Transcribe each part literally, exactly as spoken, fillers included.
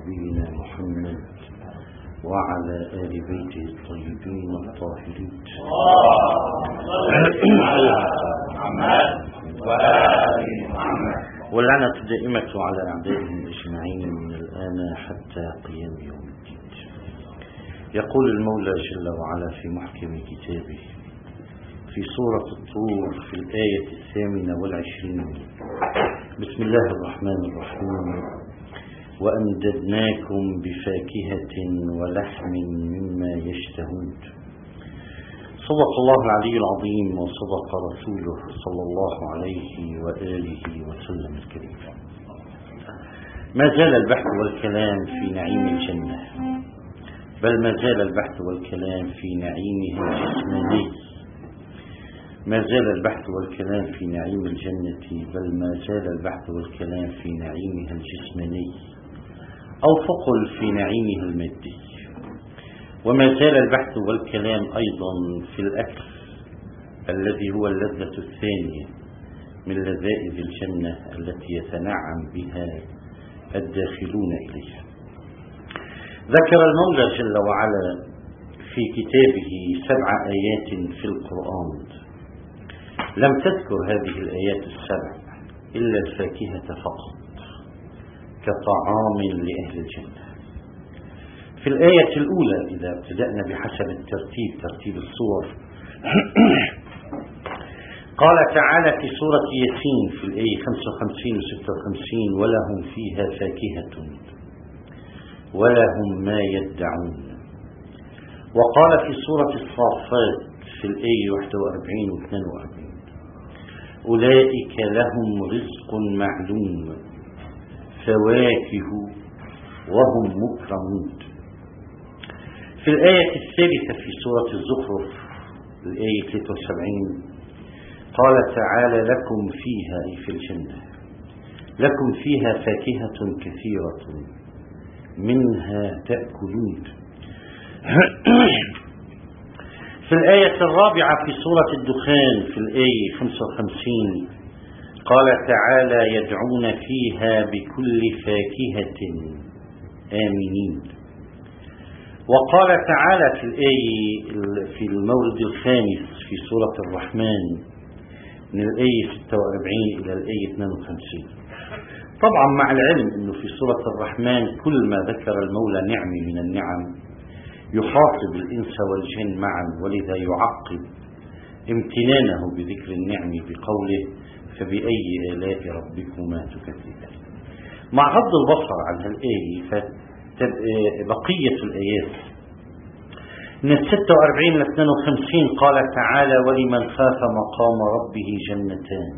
نبينا محمد وعلى آل بيته الطيبين الطاهرين واللعنة الدائمة على أعدائهم أجمعين من الآن حتى قيام يوم الدين. يقول المولى جل وعلا في محكم كتابه في سورة الطور في الآية الثامنة والعشرين: بسم الله الرحمن الرحيم: وأمددناكم بفاكهة ولحم مما يشتهون. صدق الله العلي العظيم وصدق رسوله صلى الله عليه وآله وسلم الكريم. ما زال البحث والكلام في نعيم الجنة، بل ما زال البحث والكلام في نعيمه الجسماني. ما زال البحث والكلام في نعيم الجنة، بل ما زال البحث والكلام في نعيمها الجسماني، أو فقل في نعيمها المادي. وما زال البحث والكلام أيضا في الأكل الذي هو اللذة الثانية من لذائذ الجنة التي يتنعم بها الداخلون إليها. ذكر المولى جل وعلا في كتابه سبع آيات في القرآن، لم تذكر هذه الآيات السبع إلا الفاكهة فقط كطعام لأهل الجنة. في الآية الأولى إذا ابتدأنا بحسب الترتيب ترتيب الصور قال تعالى في سورة ياسين في الآية خمسة وخمسين و ستة وخمسين: ولهم فيها فاكهة ولهم ما يدعون. وقال في سورة الصافات في الآية واحد وأربعين و اثنين وأربعين: أولئك لهم رزق معلوم فواكه وهم مكرمون. في الآية الثالثة في سورة الزخرف الآية ثلاثة وسبعين قال تعالى: لكم فيها أي في الجنة لكم فيها فاكهة كثيرة منها تأكلون. في الآية الرابعة في سورة الدخان في الآية خمسة وخمسين قال تعالى: يدعون فيها بكل فاكهة آمنين. وقال تعالى في الآية في المورد الخامس في سورة الرحمن من الآية ستة وأربعين إلى الآية اثنين وخمسين. طبعا مع العلم أنه في سورة الرحمن كل ما ذكر المولى نعمة من النعم يخاطب الإنس والجن معا، ولذا يعقب امتنانه بذكر النعم بقوله: فبأي آلاء ربكما تكذبان. مع غض البصر عن هالآية بقية الآيات من ستة وأربعين إلى اثنين وخمسين قال تعالى: ولمن خاف مقام ربه جنتان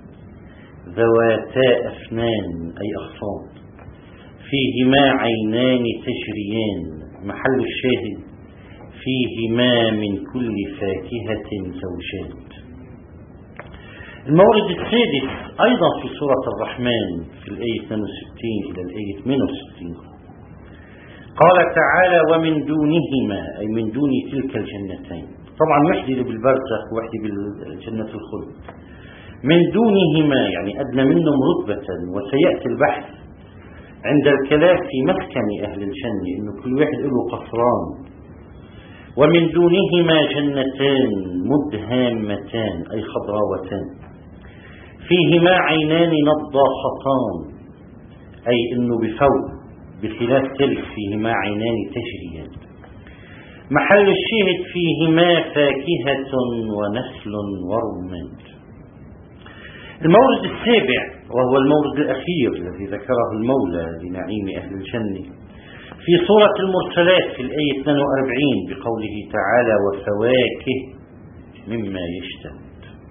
ذواتا أفنان أي أغصان فيهما عينان تجريان. محل الشاهد: فيهما من كل فاكهة زوجان. المورد السادس أيضا في سورة الرحمن في الآية اثنين وستين إلى الآية ثمانية وستين قال تعالى: ومن دونهما أي من دون تلك الجنتين. طبعا وحدي بالبرزخ وحدي بالجنة الخلد. من دونهما يعني أدنى منهم رتبة، وسيأتي البحث عند الكلام في مسكن أهل الجنة إنه كل واحد له قصران. ومن دونهما جنتان مدهامتان أي خضراوتان فيهما عينان نضاختان أي إنه بفوق بخلاف تلك فيهما عينان تجريان. محل الشاهد: فيهما فاكهة ونسل ورمان. المورد السابع وهو المورد الأخير الذي ذكره المولى لنعيم أهل الجنة في سورة المرسلات في الآية اثنين وأربعين بقوله تعالى: وفواكه مما يشتهون.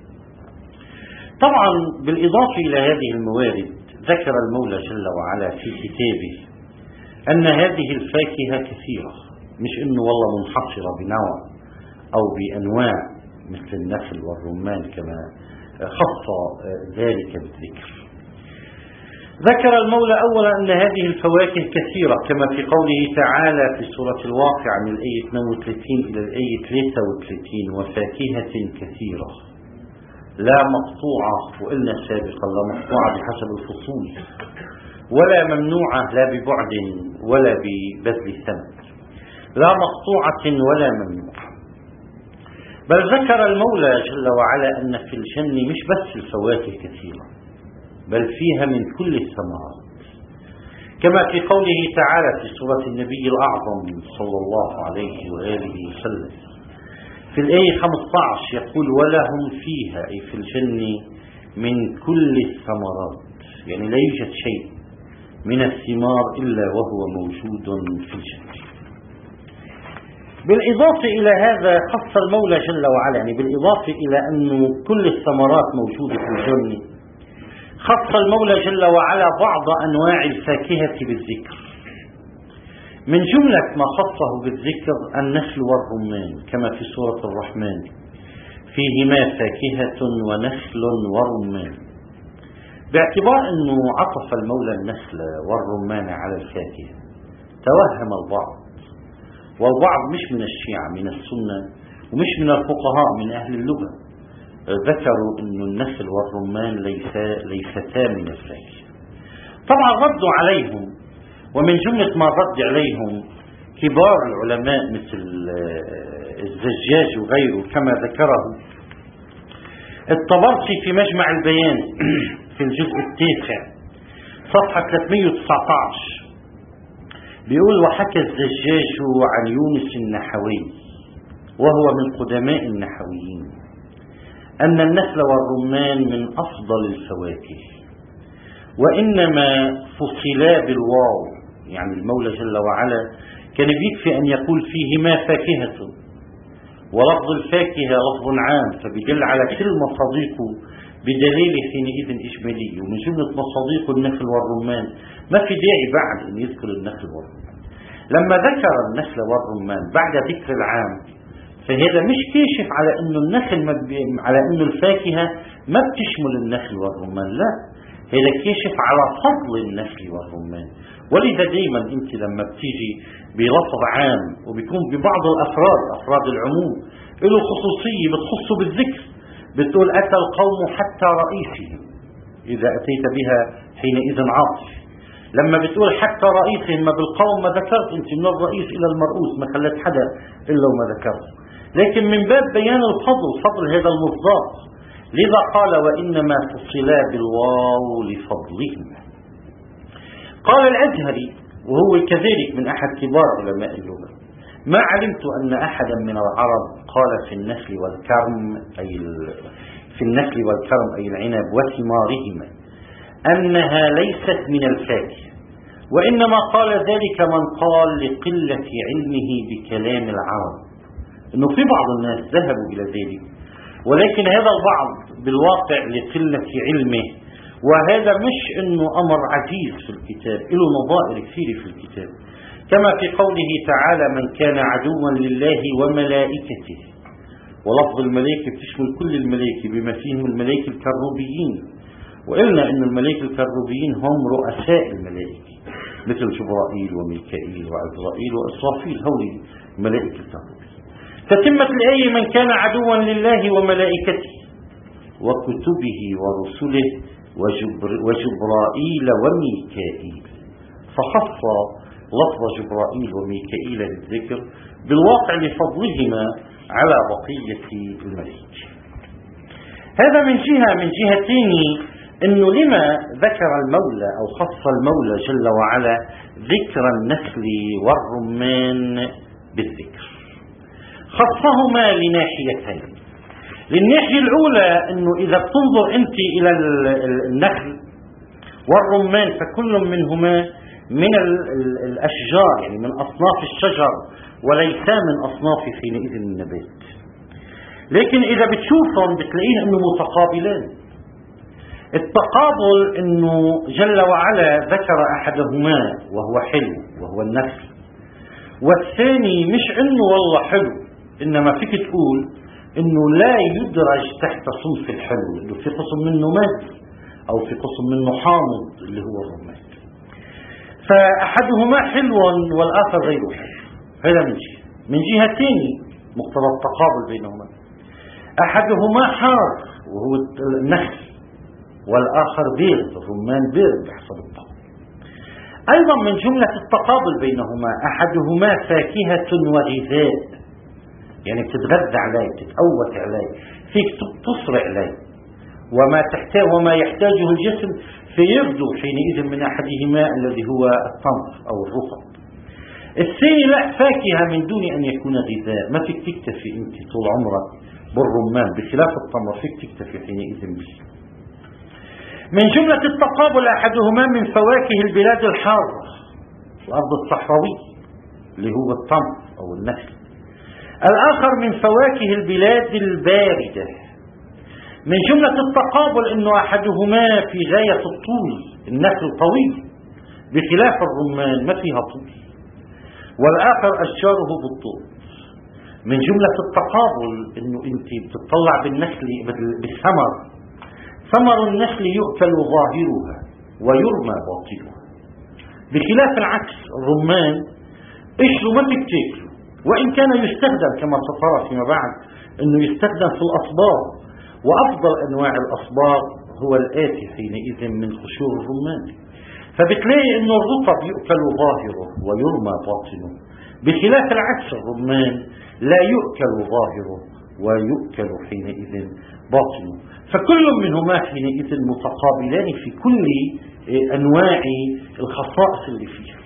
طبعا بالإضافة إلى هذه الموارد ذكر المولى جل وعلا في كتابه أن هذه الفاكهة كثيرة، مش إنه والله منحصرة بنوع أو بأنواع مثل النخل والرمان كما خص ذلك بالذكر. ذكر المولى أولا أن هذه الفواكه كثيرة كما في قوله تعالى في سورة الواقع من الآية اثنين وثلاثين إلى الآية ثلاثة وثلاثين: وفاكهة كثيرة لا مقطوعة، وإلا سابقا لا مقطوعة بحسب الفصول، ولا ممنوعة لا ببعد ولا ببذل ثمن، لا مقطوعة ولا ممنوعة. بل ذكر المولى جل وعلا أن في الجنة مش بس الفواكه كثيرة، بل فيها من كل الثمرات، كما في قوله تعالى في سورة النبي الأعظم صلى الله عليه وآله وسلم في الآية خمسة عشر يقول: ولهم فيها، أي في الجنة، من كل الثمرات، يعني لا يوجد شيء من الثمار إلا وهو موجود في الجنة. بالإضافة إلى هذا خص المولى جل وعلا، يعني بالإضافة إلى أن كل الثمرات موجودة في الجنة، خص المولى جل وعلا بعض أنواع الفاكهة بالذكر. من جملة ما خصه بالذكر النخل والرمان، كما في سورة الرحمن: فيهما فاكهة ونخل ورمان. باعتبار أنه عطف المولى النخل والرمان على الفاكهة، توهم البعض، والبعض مش من الشيعة، من السنة، ومش من الفقهاء، من أهل اللغة، ذكروا أن النخل والرمان ليستا من الفاكهة. طبعا ردوا عليهم، ومن جملة ما رد عليهم كبار العلماء مثل الزجاج وغيره، كما ذكره الطبرسي في مجمع البيان في الجزء التاسع صفحة ثلاثمئة وتسعة عشر، بيقول: وحكى الزجاج عن يونس النحوي وهو من قدماء النحويين أن النخل والرمان من أفضل الفواكه، وإنما فصلا بالواو، يعني المولى جل وعلا كان بيكفي أن يقول فيهما فاكهة، ولفظ الفاكهة لفظ عام فبيدل على كل مصادقه بدليل حينئذ إجمالي، ومن جملة مصادقه النخل والرمان، ما في داعي بعد أن يذكر النخل والرمان. لما ذكر النخل والرمان بعد ذكر العام، فهذا مش كاشف على أنه النخل على أنه الفاكهة ما بتشمل النخل والرمان، لا، هذا كاشف على فضل النخل والرمان. ولذا دائما انت لما بتيجي بلفظ عام وبيكون ببعض الافراد افراد العموم له خصوصيه بتخصه بالذكر، بتقول: اتى القوم حتى رئيسهم، اذا اتيت بها حينئذ عاطف. لما بتقول حتى رئيسهم، ما بالقوم ما ذكرت انت من الرئيس الى المرؤوس، ما خلت حدا الا وما ذكرت، لكن من باب بيان الفضل، فضل هذا المصداق، لذا قال: وانما فصلا بالواو لفضلهما. قال الأزهري وهو كذلك من أحد كبار علماء اللغة: ما علمت أن أحدا من العرب قال في النخل والكرم أي في النخل والكرم أي العنب وثمارهما أنها ليست من الفاكهة، وإنما قال ذلك من قال لقلة علمه بكلام العرب. إنه في بعض الناس ذهبوا إلى ذلك، ولكن هذا البعض بالواقع لقلة علمه، وهذا مش انه امر عزيز في الكتاب، له نظائر كثيرة في الكتاب، كما في قوله تعالى: من كان عدوا لله وملائكته. ولفظ الملائكة بتشمل كل الملائكة بما فيهم الملائكة الكروبيين، وقلنا ان الملائكة الكروبيين هم رؤساء الملائكة مثل جبرائيل وميكائيل وعزرائيل وإسرافيل، هؤلاء الملائكة الكروبيين. تتمت الآية: من كان عدوا لله وملائكته وكتبه ورسله وجبر وجبرائيل وميكائيل، فخص لفظ جبرائيل وميكائيل للذكر بالواقع لفضلهما على بقية الملائكة. هذا من جهة. من جهتين، انه لما ذكر المولى او خص المولى جل وعلا ذكر النخل والرمان بالذكر؟ خصهما لناحيتين. للناحية الأولى أنه إذا بتنظر أنت إلى النخل والرمان فكل منهما من الأشجار، يعني من أصناف الشجر، وليس من أصناف حينئذ النبات. لكن إذا بتشوفهم بتلاقيه أنه متقابلان. التقابل أنه جل وعلا ذكر أحدهما وهو حلو وهو النخل، والثاني مش أنه والله حلو، إنما فيك تقول انه لا يدرج تحت صنف الحلو، انه في قسم منه مادي او في قسم منه حامض اللي هو الرمان، فاحدهما حلو والاخر غير حلو. هذا من جهه. من جهه ثانيه مقتضى التقابل بينهما، احدهما حار وهو النخل، والاخر بيض، الرمان بيض بحسب الطعم. أيضا من جملة التقابل بينهما أحدهما فاكهة وغذاء، يعني بتتغذى عليه، بتتقوت عليه، فيك تصرع عليه، وما تحتاج وما يحتاجه الجسم فيبدو حينئذ من أحدهما الذي هو التمر أو الرطب. الثاني لا، فاكهة من دون أن يكون غذاء، ما فيك تكتفي أنت طول عمرك بالرمان، بخلاف التمر فيك تكتفي حينئذ به. من جملة التقابل أحدهما من فواكه البلاد الحارة، الأرض الصحراوية اللي هو التمر أو النخل. الآخر من فواكه البلاد الباردة. من جملة التقابل أنه أحدهما في غاية الطول، النخل طويل بخلاف الرمان ما فيها طول، والآخر أشجاره بالطول. من جملة التقابل أنه أنت بتطلع بالنخل بالثمر، ثمر النخل يؤكل ظاهرها ويرمى باطنها، بخلاف العكس الرمان قشره ما فيك تاكله، وإن كان يستخدم كما سترى فيما بعد أنه يستخدم في الأصباغ، وأفضل أنواع الأصباغ هو الآتي حينئذ من قشور الرمان. فبتلاقي أنه الرطب يؤكل ظاهره ويرمى باطنه، بخلاف العكس الرمان لا يؤكل ظاهره ويؤكل حينئذ باطنه. فكل منهما حينئذ متقابلان في كل أنواع الخصائص اللي فيها.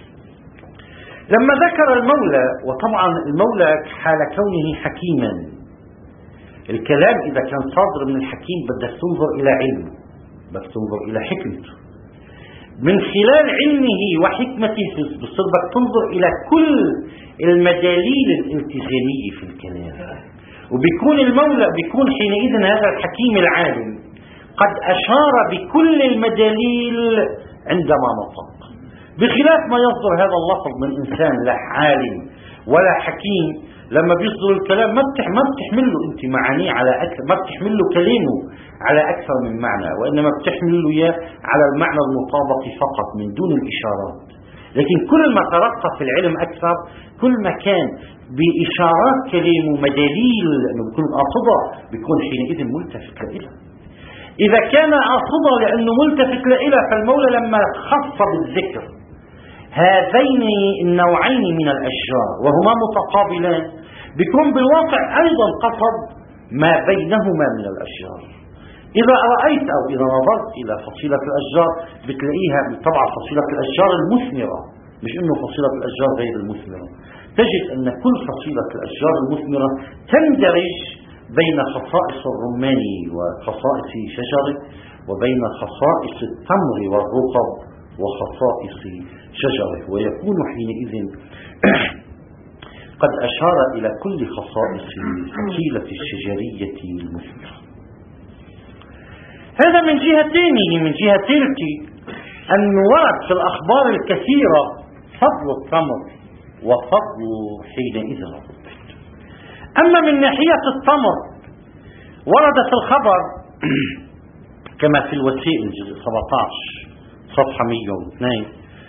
لما ذكر المولى، وطبعا المولى حال كونه حكيما، الكلام إذا كان صادر من الحكيم بدك تنظر إلى علمه، بدك تنظر إلى حكمته، من خلال علمه وحكمته بصير بدك تنظر إلى كل المداليل الالتزامية في الكلام، وبيكون المولى بيكون حينئذ هذا الحكيم العالم قد أشار بكل المداليل عندما نطق، بخلاف ما يصدر هذا اللفظ من إنسان لا عالم ولا حكيم. لما بيصدر الكلام ما ما بتحمل له انت معانيه على اكثر، ما بتحمل له كلامه على اكثر من معنى، وانما بتحمل له اياه على المعنى المطابق فقط من دون الاشارات. لكن كل ما ترقى في العلم اكثر، كل ما كان باشارات كلامه مداليل انه بيكون قاصده، بيكون حينئذ ملتفت لها. اذا كان قاصده لانه ملتفت لها، فالمولى لما خص بالذكر هذين النوعين من الاشجار وهما متقابلان، بيكون بالواقع أيضا قصد ما بينهما من الأشجار. إذا رأيت أو إذا نظرت إلى فصيلة الأشجار بتلاقيها طبعا فصيلة الأشجار المثمرة، مش إنه فصيلة الأشجار غير المثمرة، تجد أن كل فصيلة الأشجار المثمرة تندرج بين خصائص الرمان وخصائص شجره، وبين خصائص التمر والرطب وخصائص شجره، ويكون حينئذ قد أشار إلى كل خصائص الفصيلة الشجرية المثمرة. هذا من جهة ثانية. من جهة ثالثة أن ورد في الأخبار الكثيرة فضل التمر وفضل حينئذ الرطب. أما من ناحية التمر ورد في الخبر كما في الوسائل جزء سبعة عشر صفحة مئة واثنين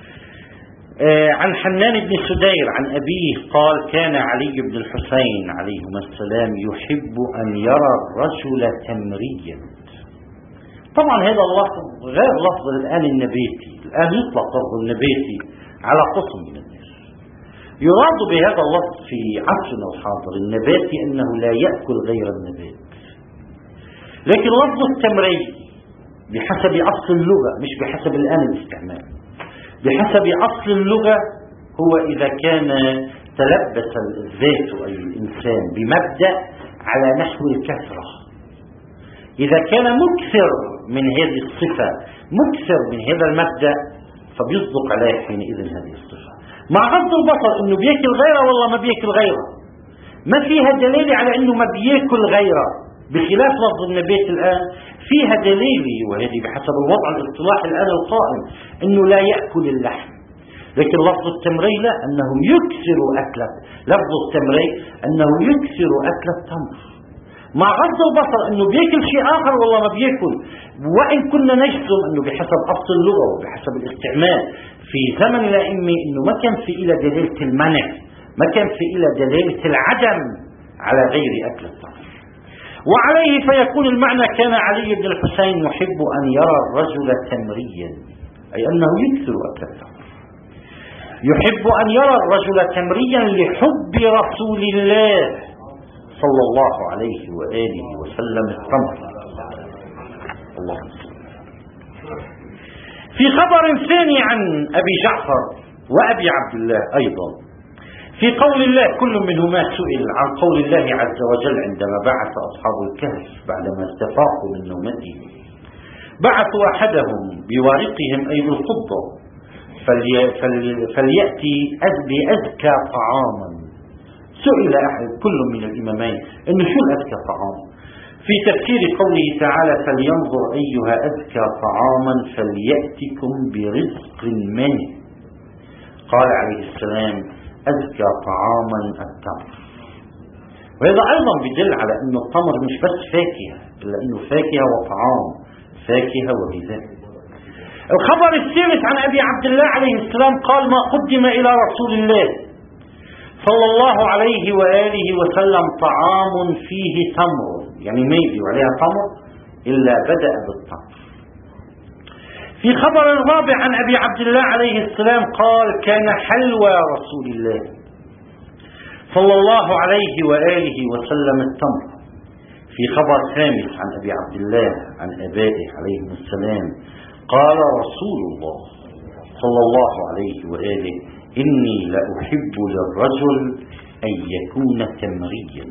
عن حنان بن سدير عن أبيه قال: كان علي بن الحسين عليهما السلام يحب أن يرى الرجل تمريا. طبعا هذا اللفظ غير لفظ الآن النباتي، الآن يطلق لفظ النباتي على قسم من الناس. يراد بهذا اللفظ في عصرنا الحاضر النباتي أنه لا يأكل غير النبات، لكن لفظ التمري بحسب أصل اللغة مش بحسب الآن الاستعمال، بحسب أصل اللغة هو إذا كان تلبس الذات أي الإنسان بمبدأ على نحو الكثرة، إذا كان مكثر من هذه الصفة، مكثر من هذا المبدأ، فبيصدق عليه حينئذ هذه الصفة، مع غض البصر إنه بيأكل غيره والله ما بيأكل غيره، ما فيها دليل على إنه ما بيأكل غيره، بخلاف لفظ النبات الآن فيها دليل، وهذه بحسب الوضع الاصطلاحي الآن القائم أنه لا يأكل اللحم. لكن لفظ التمري لا، أنه يكثر أكله، لفظ التمري أنه يكثر أكل التمر، مع غض البصر أنه بيأكل شيء آخر والله ما بيأكل، وإن كنا نجزم أنه بحسب أصل اللغة وبحسب الاستعمال في زمن الأئمة أنه ما كان في إلى دليلة المنع، ما كان في إلى دليلة العدم على غير أكل التمر. وعليه فيكون المعنى كان علي بن الحسين يحب أن يرى الرجل تمريا، أي أنه يكثر أكل التمر. يحب أن يرى الرجل تمريا لحب رسول الله صلى الله عليه وآله وسلم التمر. الله. في خبر ثاني عن أبي جعفر وأبي عبد الله أيضا في قول الله، كل منهما سئل عن قول الله عز وجل عندما بعث أصحاب الكهف بعدما استفاقوا من نومتهم، بعثوا أحدهم بورقهم أي بالفضة فلي فلي فليأتي بأزكى طعاما. سئل أحد كل من الإمامين إنه شو الأزكى طعام؟ في تفسير قوله تعالى فلينظر أيها أزكى طعاما فليأتكم برزق منه، قال عليه السلام أزكى طعاما التمر. وهذا أيضا يدل على أن التمر مش بس فاكهة، إلا أنه فاكهة وطعام، فاكهة وغذاء. الخبر الثالث عن أبي عبد الله عليه السلام قال ما قدم إلى رسول الله صلى الله عليه وآله وسلم طعام فيه تمر، يعني ميزي وعليها تمر، إلا بدأ بالتمر. في خبر الرابع عن أبي عبد الله عليه السلام قال كان حلوى رسول الله صلى الله عليه وآله وسلم التمر. في خبر خامس عن أبي عبد الله عن أبائه عليهم السلام قال رسول الله صلى الله عليه وآله إني لأحب للرجل أن يكون تمريا.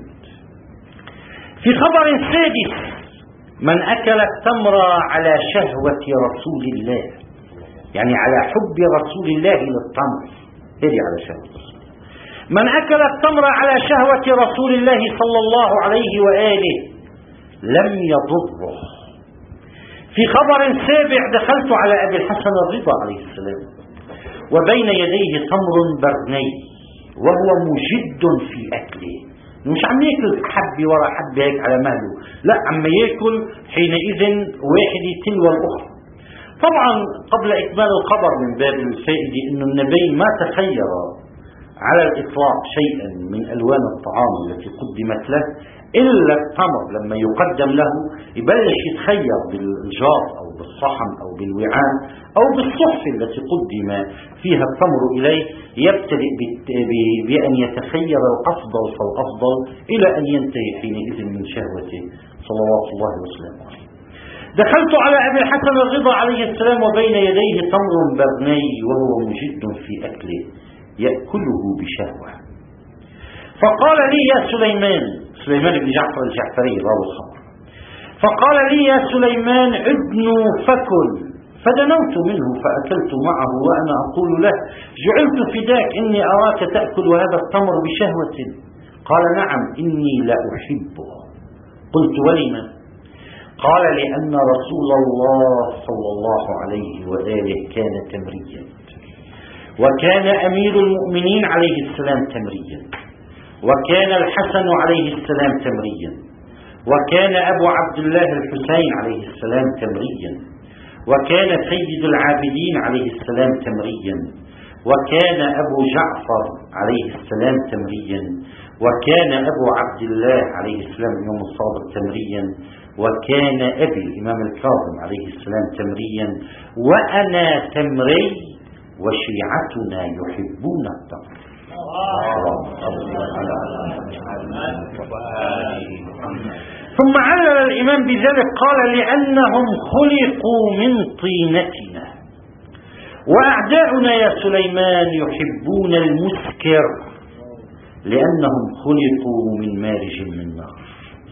في خبر سادس من أكل التمر على شهوة رسول الله، يعني على حب رسول الله للتمر، هذه على شهوة رسول الله. من أكل التمر على شهوة رسول الله صلى الله عليه وآله لم يضره. في خبر سابع دخلت على أبي الحسن الرضا عليه السلام وبين يديه تمر برني وهو مجد في أكله، مش عم ياكل حبة ورا حبة هيك على مهله، لا عم ياكل حينئذ واحدة تلو الأخرى. طبعا قبل إكمال الخبر من باب الفائدة أن النبي ما تخير على الإطلاق شيئا من ألوان الطعام التي قدمت له إلا التمر. لما يقدم له يبلش يتخير بالجار أو بالصحن أو بالوعاء أو بالصحف التي قدم فيها التمر إليه، يبتدئ بأن يتخير الأفضل فالأفضل إلى أن ينتهي حينئذ من شهوته صلوات الله وسلامه عليه. دخلت على أبي الحسن الرضا عليه السلام وبين يديه تمر برني وهو مجد في أكله يأكله بشهوة، فقال لي يا سليمان، سليمان بن جعفر الجعفري راوي الخبر، فقال لي يا سليمان ادنو فكل، فدنوت منه فأكلت معه وأنا أقول له جعلت فداك إني أراك تأكل هذا التمر بشهوة. قال نعم إني لا أحبه. قلت ولما؟ قال لأن رسول الله صلى الله عليه وآله كان تمريا، وكان أمير المؤمنين عليه السلام تمريا، وكان الحسن عليه السلام تمريا، وكان أبو عبد الله الحسين عليه السلام تمريا، وكان سيد العابدين عليه السلام تمريا، وكان أبو جعفر عليه السلام تمريا، وكان أبو عبد الله عليه السلام اليوم الصادق تمريا، وكان أبي الإمام الكاظم عليه السلام تمريا، وأنا تمري وشيعتنا يحبون التمر. ثم علل الإمام بذلك قال لأنهم خلقوا من طينتنا، وأعداؤنا يا سليمان يحبون المسكر لأنهم خلقوا من مارج من نار.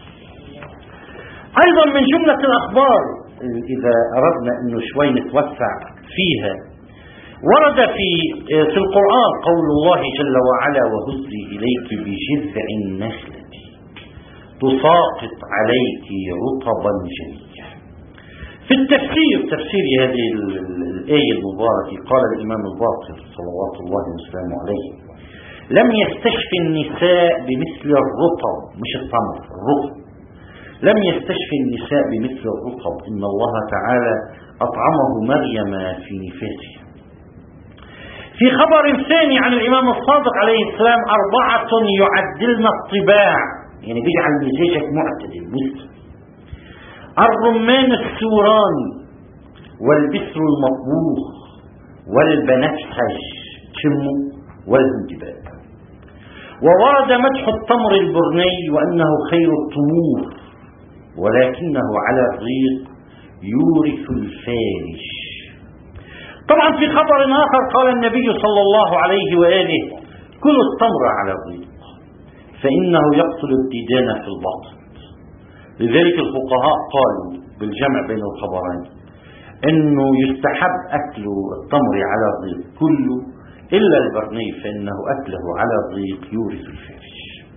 أيضا من جملة الأخبار إذا أردنا أنه شوي نتوسع فيها، ورد في في القرآن قول الله جل وعلا وهزي إليك بجذع النخلة تساقط عليك رطبا جنيا. في التفسير تفسير هذه الآية المباركة قال الإمام الباقر صلوات الله وسلامه عليه لم يستشفي النساء بمثل الرطب، مش التمر، الرطب، لم يستشفي النساء بمثل الرطب إن الله تعالى أطعمه مريم في نفاسها. في خبر ثاني عن الإمام الصادق عليه السلام أربعة يعدلن الطباع، يعني بيجعل مزاجك معتدل مسلم: الرمان السوراني، والبسر المطبوخ، والبنفسج، تشمه ولا الانتباه. وورد مدح التمر البرني وأنه خير التمور ولكنه على الريق يورث الفارش. طبعا في خبر آخر قال النبي صلى الله عليه وآله: كلوا التمر على الريق فإنه يقتل الديدان في البطن. لذلك الفقهاء قالوا بالجمع بين الخبرين أنه يستحب أكل التمر على الريق كله إلا البرني فإنه أكله على الريق يورث الفارش.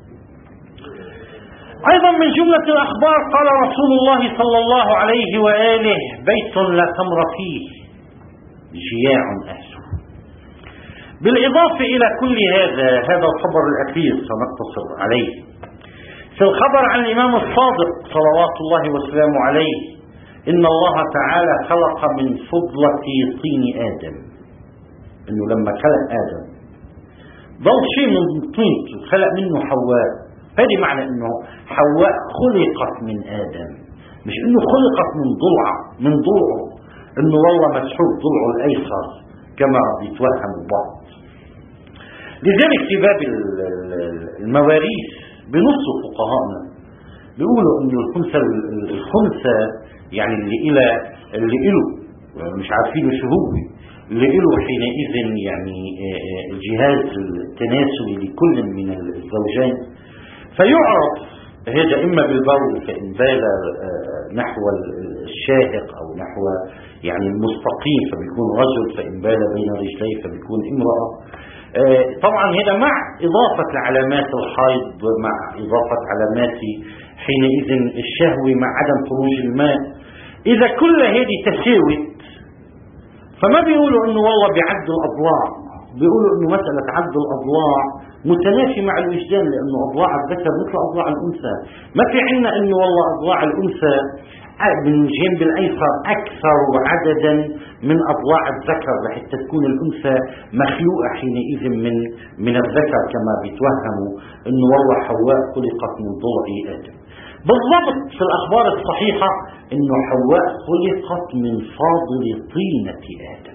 أيضا من جملة الأخبار قال رسول الله صلى الله عليه وآله: بيت لا تمر فيه جياع أهله. بالإضافة إلى كل هذا هذا الخبر الأخير سنقتصر عليه. في الخبر عن الإمام الصادق صلوات الله وسلامه عليه إن الله تعالى خلق من فضلة طين آدم، إنه لما خلق آدم ضل شيء من طينته خلق منه حواء. هذه معنى إنه حواء خلقت من آدم، مش إنه خلقت من ضلع من ضلعه، إنه والله مسحوب ضلعه الأيسر كما بيتوهم البعض. لذلك في باب المواريث بنص فقهاءنا بيقولوا إنه الخنثى الخنثى يعني اللي إلى اللي إله مش عارفين شو هو اللي إله حينئذ يعني الجهاز التناسلي لكل من الزوجين، فيعرف هذا إما بالبول فإن بال نحو الشاهق أو نحو يعني المستقيم فبيكون رجل، فإن بال بين رجليه فبيكون امرأة. طبعا هذا مع إضافة علامات الحيض مع إضافة علامات حينئذ الشهوة مع عدم خروج الماء. إذا كل هذه تساوت فما بيقولوا إنه والله بعد الأضلاع، بيقولوا إنه مسألة عد الأضلاع متنافي مع الوجدان، لأنه أضلاع الذكر مثل أضلاع الأنثى. ما في عنا إنه والله أضلاع الأنثى من الجنب الأيسر أكثر عددا من أضلاع الذكر لحتى تكون الأنثى مخلوقة حينئذ من من الذكر كما بيتوهموا إنه والله حواء خلقت من ضلع آدم. بالضبط في الأخبار الصحيحة إنه حواء خلقت من فاضل طينة آدم.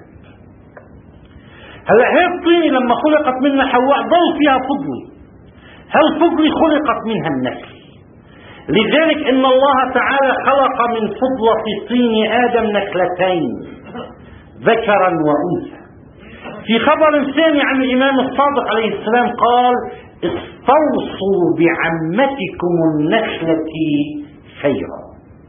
هلا هي الطينة لما خلقت منها حواء ضل فيها فضل، هالفضل خلقت منها النسل. لذلك إن الله تعالى خلق من فضلة طين آدم نسلتين ذكرا وأنثى. في خبر ثاني عن الإمام الصادق عليه السلام قال: استوصوا بعمتكم النخلة خيرا.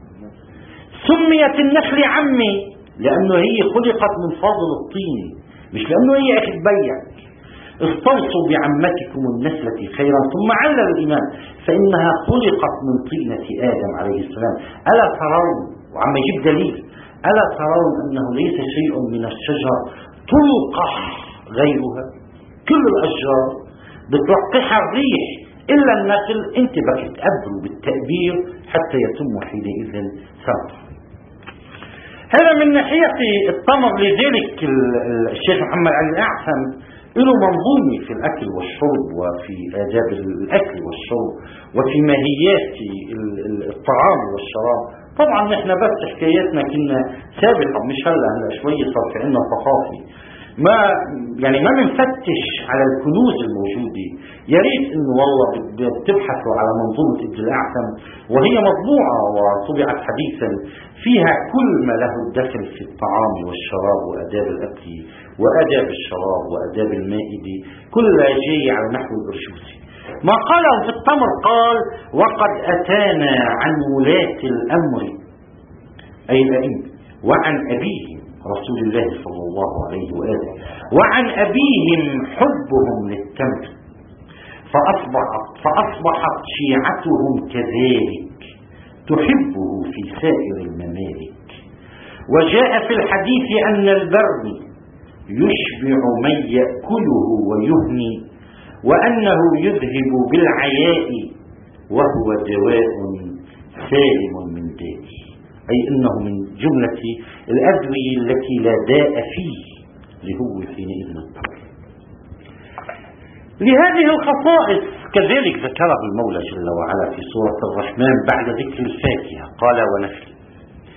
سميت النخل عمي لأنه هي خلقت من فاضل الطين، مش لأنه هي أخذ بيع. استوصوا بعمتكم النسلة خيرا. ثم علل الإمام: فإنها خلقت من طينة آدم عليه السلام. ألا ترون، وعم يجيب دليل، ألا ترون أنه ليس شيء من الشجر تلقح غيرها؟ كل الأشجار بتلقحها الريح إلا النخل، انت بدك تقبلوا بالتأبير حتى يتم حينئذ ثمره. هذا من ناحية التمر. لذلك الشيخ محمد علي الأعثم له منظومة في الأكل والشرب وفي آداب الأكل والشرب وفي ماهيات الطعام والشراب. طبعا نحن بس حكاياتنا كنا سابقا، مش هلا هلا شوية صار في عنا ثقافي، ما يعني ما بنفتش على الكنوز الموجودة. يا ريت انه والله بتبحثوا على منظومة ابن الأعثم، وهي مطبوعة وطبعت حديثا، فيها كل ما له الدخل في الطعام والشراب وآداب الأكل وآداب الشراب وآداب المائدة، كلها جاي على نحو الأرشوسي. ما قاله في التمر قال: وقد أتانا عن ولاة الأمر أي الأئمة وعن أبيهم رسول الله صلى الله عليه وآله وعن أبيهم حبهم للتمر، فأصبحت, فأصبحت شيعتهم كذلك تحبه في سائر الممالك. وجاء في الحديث أن البرد يشبع من يأكله ويهني، وأنه يذهب بالعياء وهو دواء سالم من داء، أي أنه من جملة الأدوية التي لا داء فيه لهو حينئذ التمر. لهذه الخصائص كذلك ذكره المولى جل وعلا في سورة الرحمن بعد ذكر الفاكهة قال: ونخل.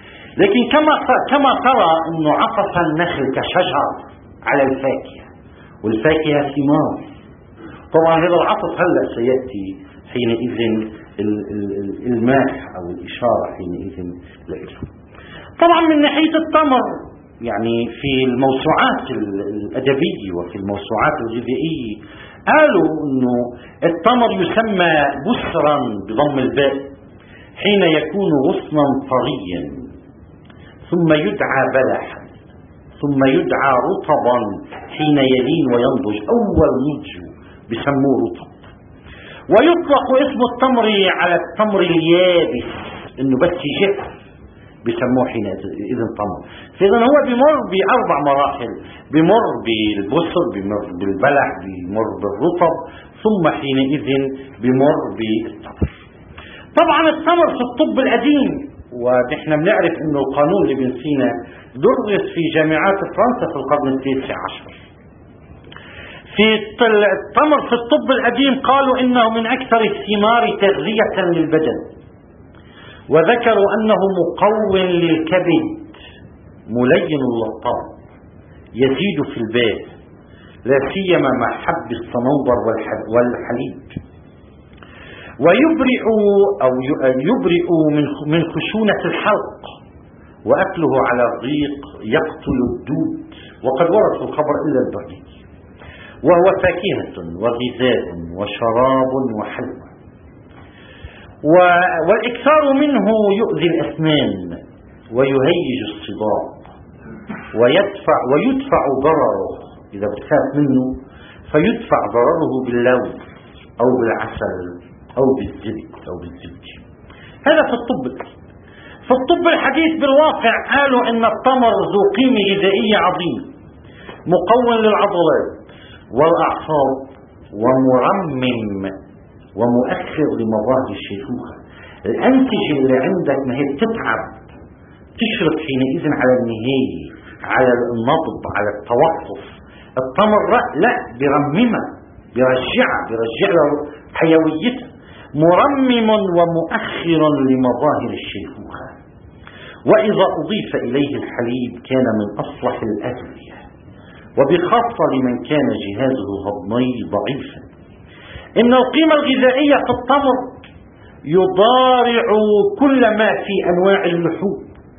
لكن كما كما ترى أنه عطف النخل كشجر على الفاكهة، والفاكهة ثمار. طبعا هذا العطف هلأ سيأتي حينئذ الماح أو الإشارة حينئذ له. طبعا من ناحية التمر يعني في الموسوعات الأدبية وفي الموسوعات الغذائية قالوا أنه التمر يسمى بسرا بضم الباء حين يكون غصنا طريا، ثم يدعى بلحا، ثم يدعى رطبا حين يلين وينضج. أول نضجه بسموه رطب. ويطلق اسم التمر على التمر اليابس انه بس يجف بسموه حينئذ تمر. فإذا هو بمر بأربع مراحل، بمر بالبصر، بمر بالبلح، بمر بالرطب، ثم حينئذ بمر بالتمر. طبعا التمر في الطب القديم، ونحن بنعرف انه القانون لابن سينا درس في جامعات فرنسا في القرن التاسع عشر. في التمر في الطب القديم قالوا انه من اكثر الثمار تغذية للبدن، وذكروا انه مقوٍ للكبد ملين للطعم يزيد في البال، لا سيما مع حب الصنوبر والحليب، ويبرئ او يبرئ من خشونة الحلق، واكله على الريق يقتل الدود، وقد ورد في الخبر الا البريد. وهو فاكهة وغذاء وشراب وحلوى، والإكثار منه يؤذي الأسنان ويهيج الصداع، ويدفع ويدفع ضرره إذا بتخاف منه، فيدفع ضرره باللوز أو بالعسل أو بالزبد أو بالزبد. هذا في الطب. في الطب الحديث بالواقع قالوا إن التمر ذو قيمة غذائية عظيمة، مقوٍ للعضلات والأعصاب، ومرمم ومؤخر لمظاهر الشيخوخة. الأنسجة اللي عندك ما هي بتتعب تشرف حينئذ على النهاية، على النضب، على التوقف. التمر لا برممها، برجعها، برجع له حيويتها. مرمم ومؤخر لمظاهر الشيخوخة. وإذا أضيف إليه الحليب كان من أصلح الأدوية، وبخاصة لمن كان جهازه الهضمي ضعيفا. إن القيمة الغذائية في التمر يضارع كل ما في أنواع اللحوم،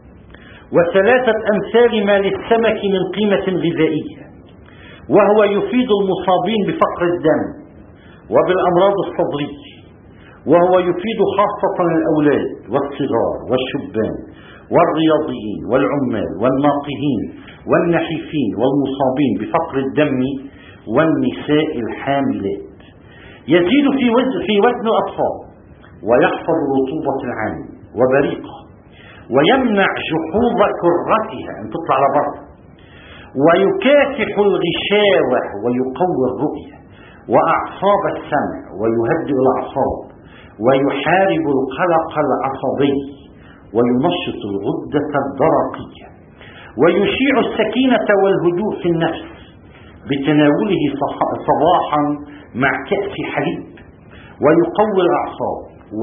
وثلاثة أمثال ما للسمك من قيمة غذائية. وهو يفيد المصابين بفقر الدم وبالأمراض الصدرية، وهو يفيد خاصة الأولاد والصغار والشبان والرياضيين والعمال والناقهين والنحيفين والمصابين بفقر الدم والنساء الحاملات. يزيد في وزن في وزن الأطفال، ويحفظ رطوبة العين وبريقها، ويمنع جحوظ كرتها أن تطلع لبره، ويكافح الغشاوة ويقوي الرؤية وأعصاب السمع ويهدئ الأعصاب، ويحارب القلق العصبي، وينشط الغدة الدرقية، ويشيع السكينة والهدوء في النفس بتناوله صباحا مع كأس حليب، ويقوي الأعصاب،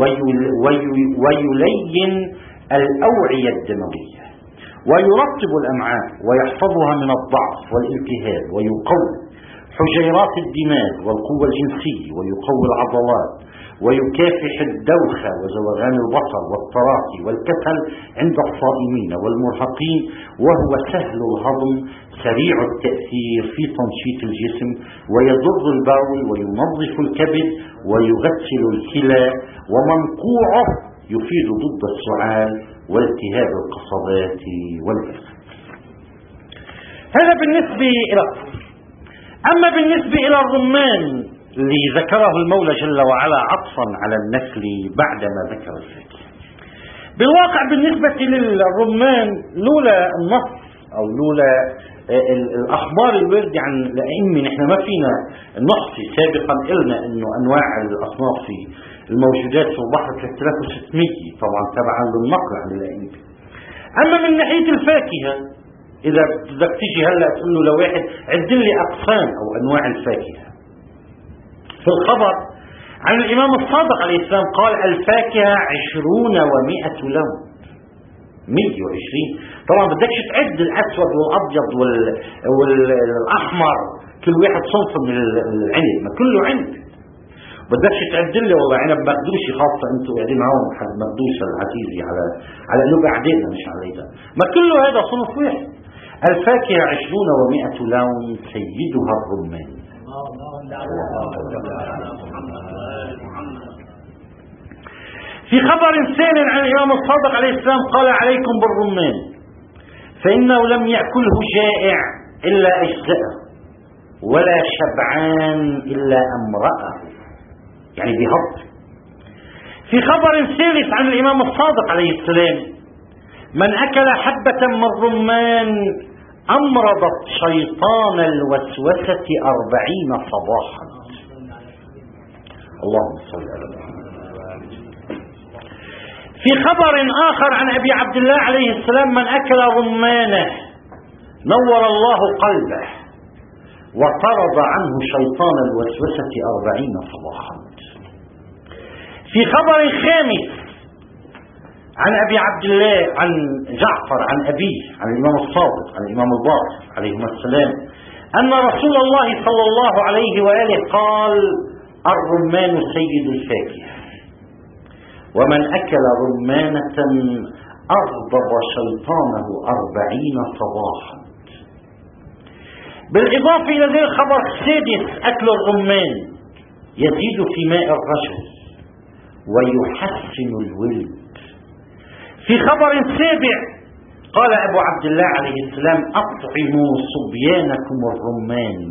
ويلين الأوعية الدموية، ويرطب الأمعاء ويحفظها من الضعف والالتهاب، ويقوي حجيرات الدماغ والقوة الجنسية، ويقوي العضلات، ويكافح الدوخة وزوغان البصر والتراخي والكسل عند الصائمين والمرهقين، وهو سهل الهضم سريع التأثير في تنشيط الجسم، ويضر البول وينظف الكبد ويغسل الكلى، ومنقوعه يفيد ضد السعال والتهاب القصبات والإرث. هذا بالنسبة إلى. أما بالنسبة إلى الرمان اللي ذكره المولى جل وعلا عطفا على النخل بعدما ذكر الفاكهة، بالواقع بالنسبة للرمان لولا النص أو لولا الأخبار الواردة عن الأئمة نحن ما فينا نحصي. سابقا قلنا إنه أنواع الأصناف الموجودات في البحر ثلاثة آلاف وستمئة طبعا تبعا للنقل عن الأئمة. أما من ناحية الفاكهة، إذا بدك تيجي هلا تقول له لواحد عد لي أقسام أو أنواع الفاكهة، في الخبر عن الإمام الصادق عليه السلام قال الفاكهة عشرون ومئة لون، مئة وعشرين. طبعا بدكش تعد الأسود والأبيض والأحمر كل واحد صنف من العنب، ما كله عنب، بدكش تعد لي والله عنب مقدوشي، خاصة انتم قاعدين هون حد مقدوش العزيزي على على انه بعدين مش علينا، ما كله هذا صنف واحد. الفاكهة عشرون ومئة لون سيدها الرمان. في خبر ثاني عن الإمام الصادق عليه السلام قال: عليكم بالرمان فإنه لم يأكله جائع إلا أجزأه، ولا شبعان إلا أمرأه، يعني بهض. في خبر ثالث عن الإمام الصادق عليه السلام: من أكل حبة من رمان أمرضت شيطان الوسوسة أربعين صباحا. اللهم صل على محمد. في خبر آخر عن أبي عبد الله عليه السلام: من أكل رمانه نور الله قلبه وطرد عنه شيطان الوسوسة أربعين صباحا. في خبر خامس عن أبي عبد الله عن جعفر عن أبيه عن الإمام الصادق عن الإمام الباقر عليهما السلام أن رسول الله صلى الله عليه وآله قال: الرمان سيد الفاكهة، ومن أكل رمانة أغضب شيطانه أربعين صباحا. بالإضافة إلى ذلك الخبر السادس: أكل الرمان يزيد في ماء الرجل ويحسن الولد. في خبر سابع قال أبو عبد الله عليه السلام: أطعموا صبيانكم الرمان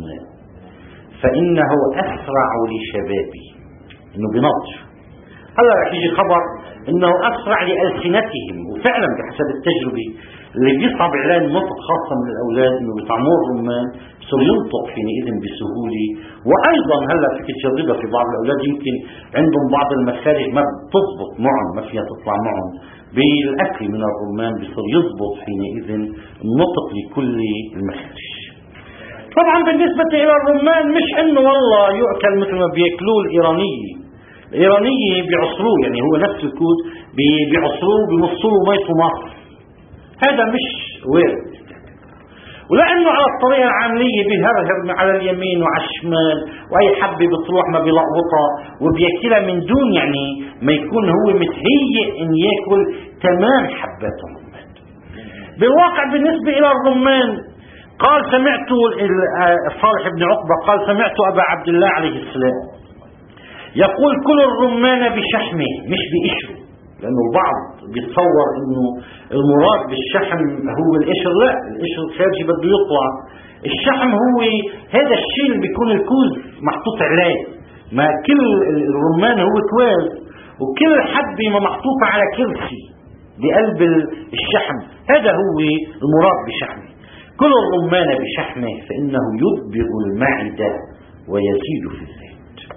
فإنه أسرع لشبابه، إنه بنضج. هلا رح يجي خبر إنه أسرع لألسنتهم، وفعلا بحسب التجربة اللي بيصعب عليه النطق خاصة من الأولاد إنه بيطعموه الرمان بصير ينطق حينئذ بسهولة. وأيضا هلا فيك تجربها في بعض الأولاد يمكن عندهم بعض المخارج ما بتضبط معهم، ما فيها تطلع معهم، بالأكل من الرمان بصير يضبط حينئذ النطق لكل المخارج. طبعا بالنسبة إلى الرمان مش إنه والله يؤكل مثل ما بيأكلوه الإيرانية. الإيرانية بيعصروه، يعني هو نفس الكود بيعصروه بيمصوه ميته مصر، هذا مش وارد. ولأنه على الطريقة العاملية بيهرهر على اليمين وعلى الشمال، وأي حبة بتروح ما بيلقبطها وبيأكلها من دون يعني ما يكون هو متهيئ إن يأكل تمام حبات الرمان. بالواقع بالنسبة إلى الرمان قال سمعت صالح بن عقبة قال سمعت أبا عبد الله عليه السلام يقول: كل الرمان بشحمه مش بقشره، لأنه البعض بيتصور إنه المراد بالشحم هو القشر، لا، القشر الخارجي بده يطلع، الشحم هو هذا الشيء اللي بيكون الكوز محطوط عليه. ما كل الرمان هو كواز، وكل حبة ما محطوطة على كرسي بقلب الشحم، هذا هو المراد بشحمه. كل الرمان بشحمه فإنه يدبغ المعدة ويزيد في الزيت.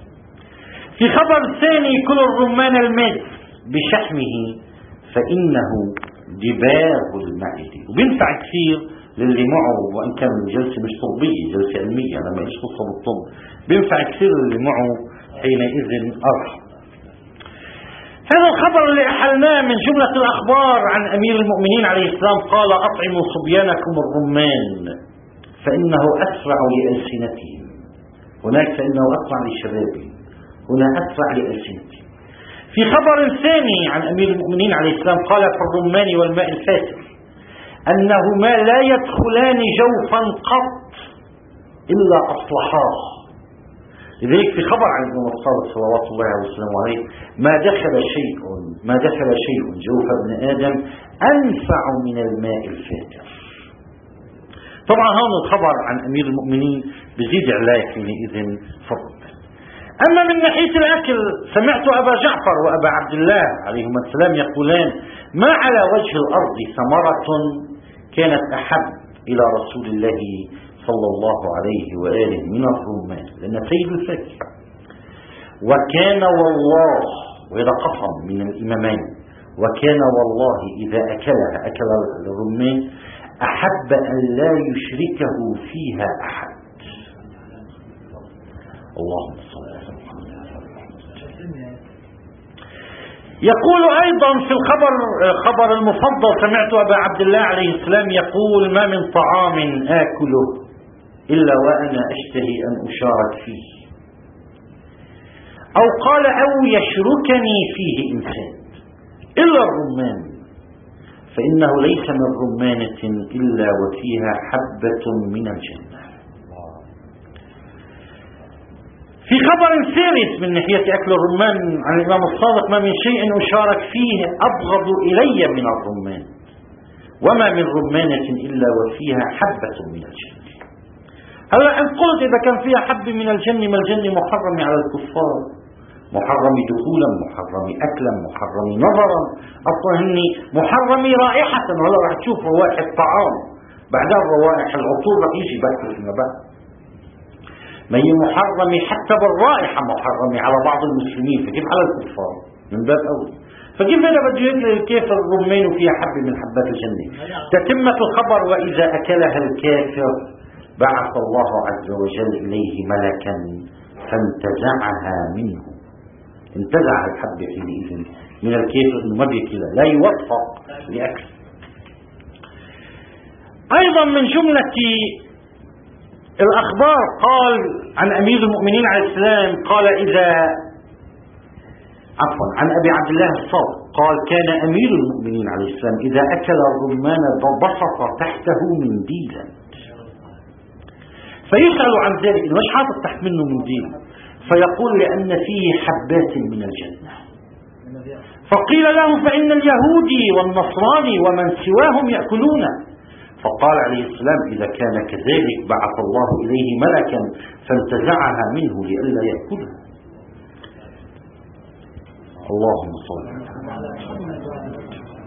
في خبر ثاني: كل الرمان الماء بشحمه فإنه دباغ المعدة، وبينفع كثير للي معه، وإن كان جلسة مش طبية، جلسة علمية لما إيش خصة بالطب، بينفع كثير للي معه حينئذ أرحم. هذا الخبر اللي أحلناه من جملة الأخبار عن أمير المؤمنين عليه السلام قال: أطعموا صبيانكم الرمان فإنه أسرع لألسنتهم، هناك فإنه أسرع لشبابهم، هنا أسرع لألسنتهم. في خبر ثاني عن أمير المؤمنين عليه السلام قال: في الرمان والماء الفاتر أنهما لا يدخلان جوفا قط إلا أصلحاه. لذلك في خبر عن الإمام الصادق صلوات الله عليه وسلم عليه: ما دخل شيء ما دخل شيء جوف ابن آدم أنفع من الماء الفاتر. طبعا هون الخبر عن أمير المؤمنين بزيد عليه حينئذ فضل. أما من ناحية الأكل سمعت أبا جعفر وأبا عبد الله عليهما السلام يقولان: ما على وجه الأرض ثمرة كانت أحب إلى رسول الله صلى الله عليه وآله من الرمان، لأن سيد الفاكهة. وكان والله، وإذا قسم من الإمامين، وكان والله إذا أكلها أكل الرمان أحب أن لا يشركه فيها أحد. اللهم صل على محمد. يقول أيضا في الخبر خبر المفضل: سمعت أبا عبد الله عليه السلام يقول: ما من طعام آكله إلا وأنا أشتهي أن أشارك فيه، أو قال أو يشركني فيه إنسان إلا الرمان، فإنه ليس من رمانة إلا وفيها حبة من الجنة. في خبر ثالث من ناحية أكل الرمان عن الإمام الصادق: ما من شيء أشارك فيه أبغض إلي من الرمان، وما من رمانة إلا وفيها حبة من الجنة. هلا أن قلت إذا كان فيها حب من الجنة، ما الجنة محرم على الكفار، محرم دخولا، محرم أكلا، محرم نظرا، أصلا هني محرم رائحة. ولا رح تشوف روائح الطعام بعدها روائح العطور رح يجي بأكل فيما بعد. ما هي محرمة حتى بالرائحة، محرمة على بعض المسلمين، فكيف على الكفار من باب أول؟ فكيف هذا بده يقول الكافر الرمان وفيها حبة من حبات الجنة؟ تتمة الخبر: وإذا أكلها الكافر بعث الله عز وجل إليه ملكا فانتزعها منه. انتزع الحبة حينئذ من الكافر، إنه ما بيأكلها، لا يوفق لأكل. أيضا من جملة الأخبار قال عن أمير المؤمنين عليه السلام، قال إذا عفوا عن أبي عبد الله الصادق قال: كان أمير المؤمنين عليه السلام إذا أكل الرمان بسط تحته منديلا، فيسأل عن ذلك، إنه مش حاطط تحت منه منديل، فيقول: لأن فيه حبات من الجنة. فقيل له: فإن اليهودي والنصراني ومن سواهم يأكلون. فقال عليه السلام: إذا كان كذلك بعث الله إليه ملكا فانتزعها منه لئلا يأكلها. اللهم صل على محمد.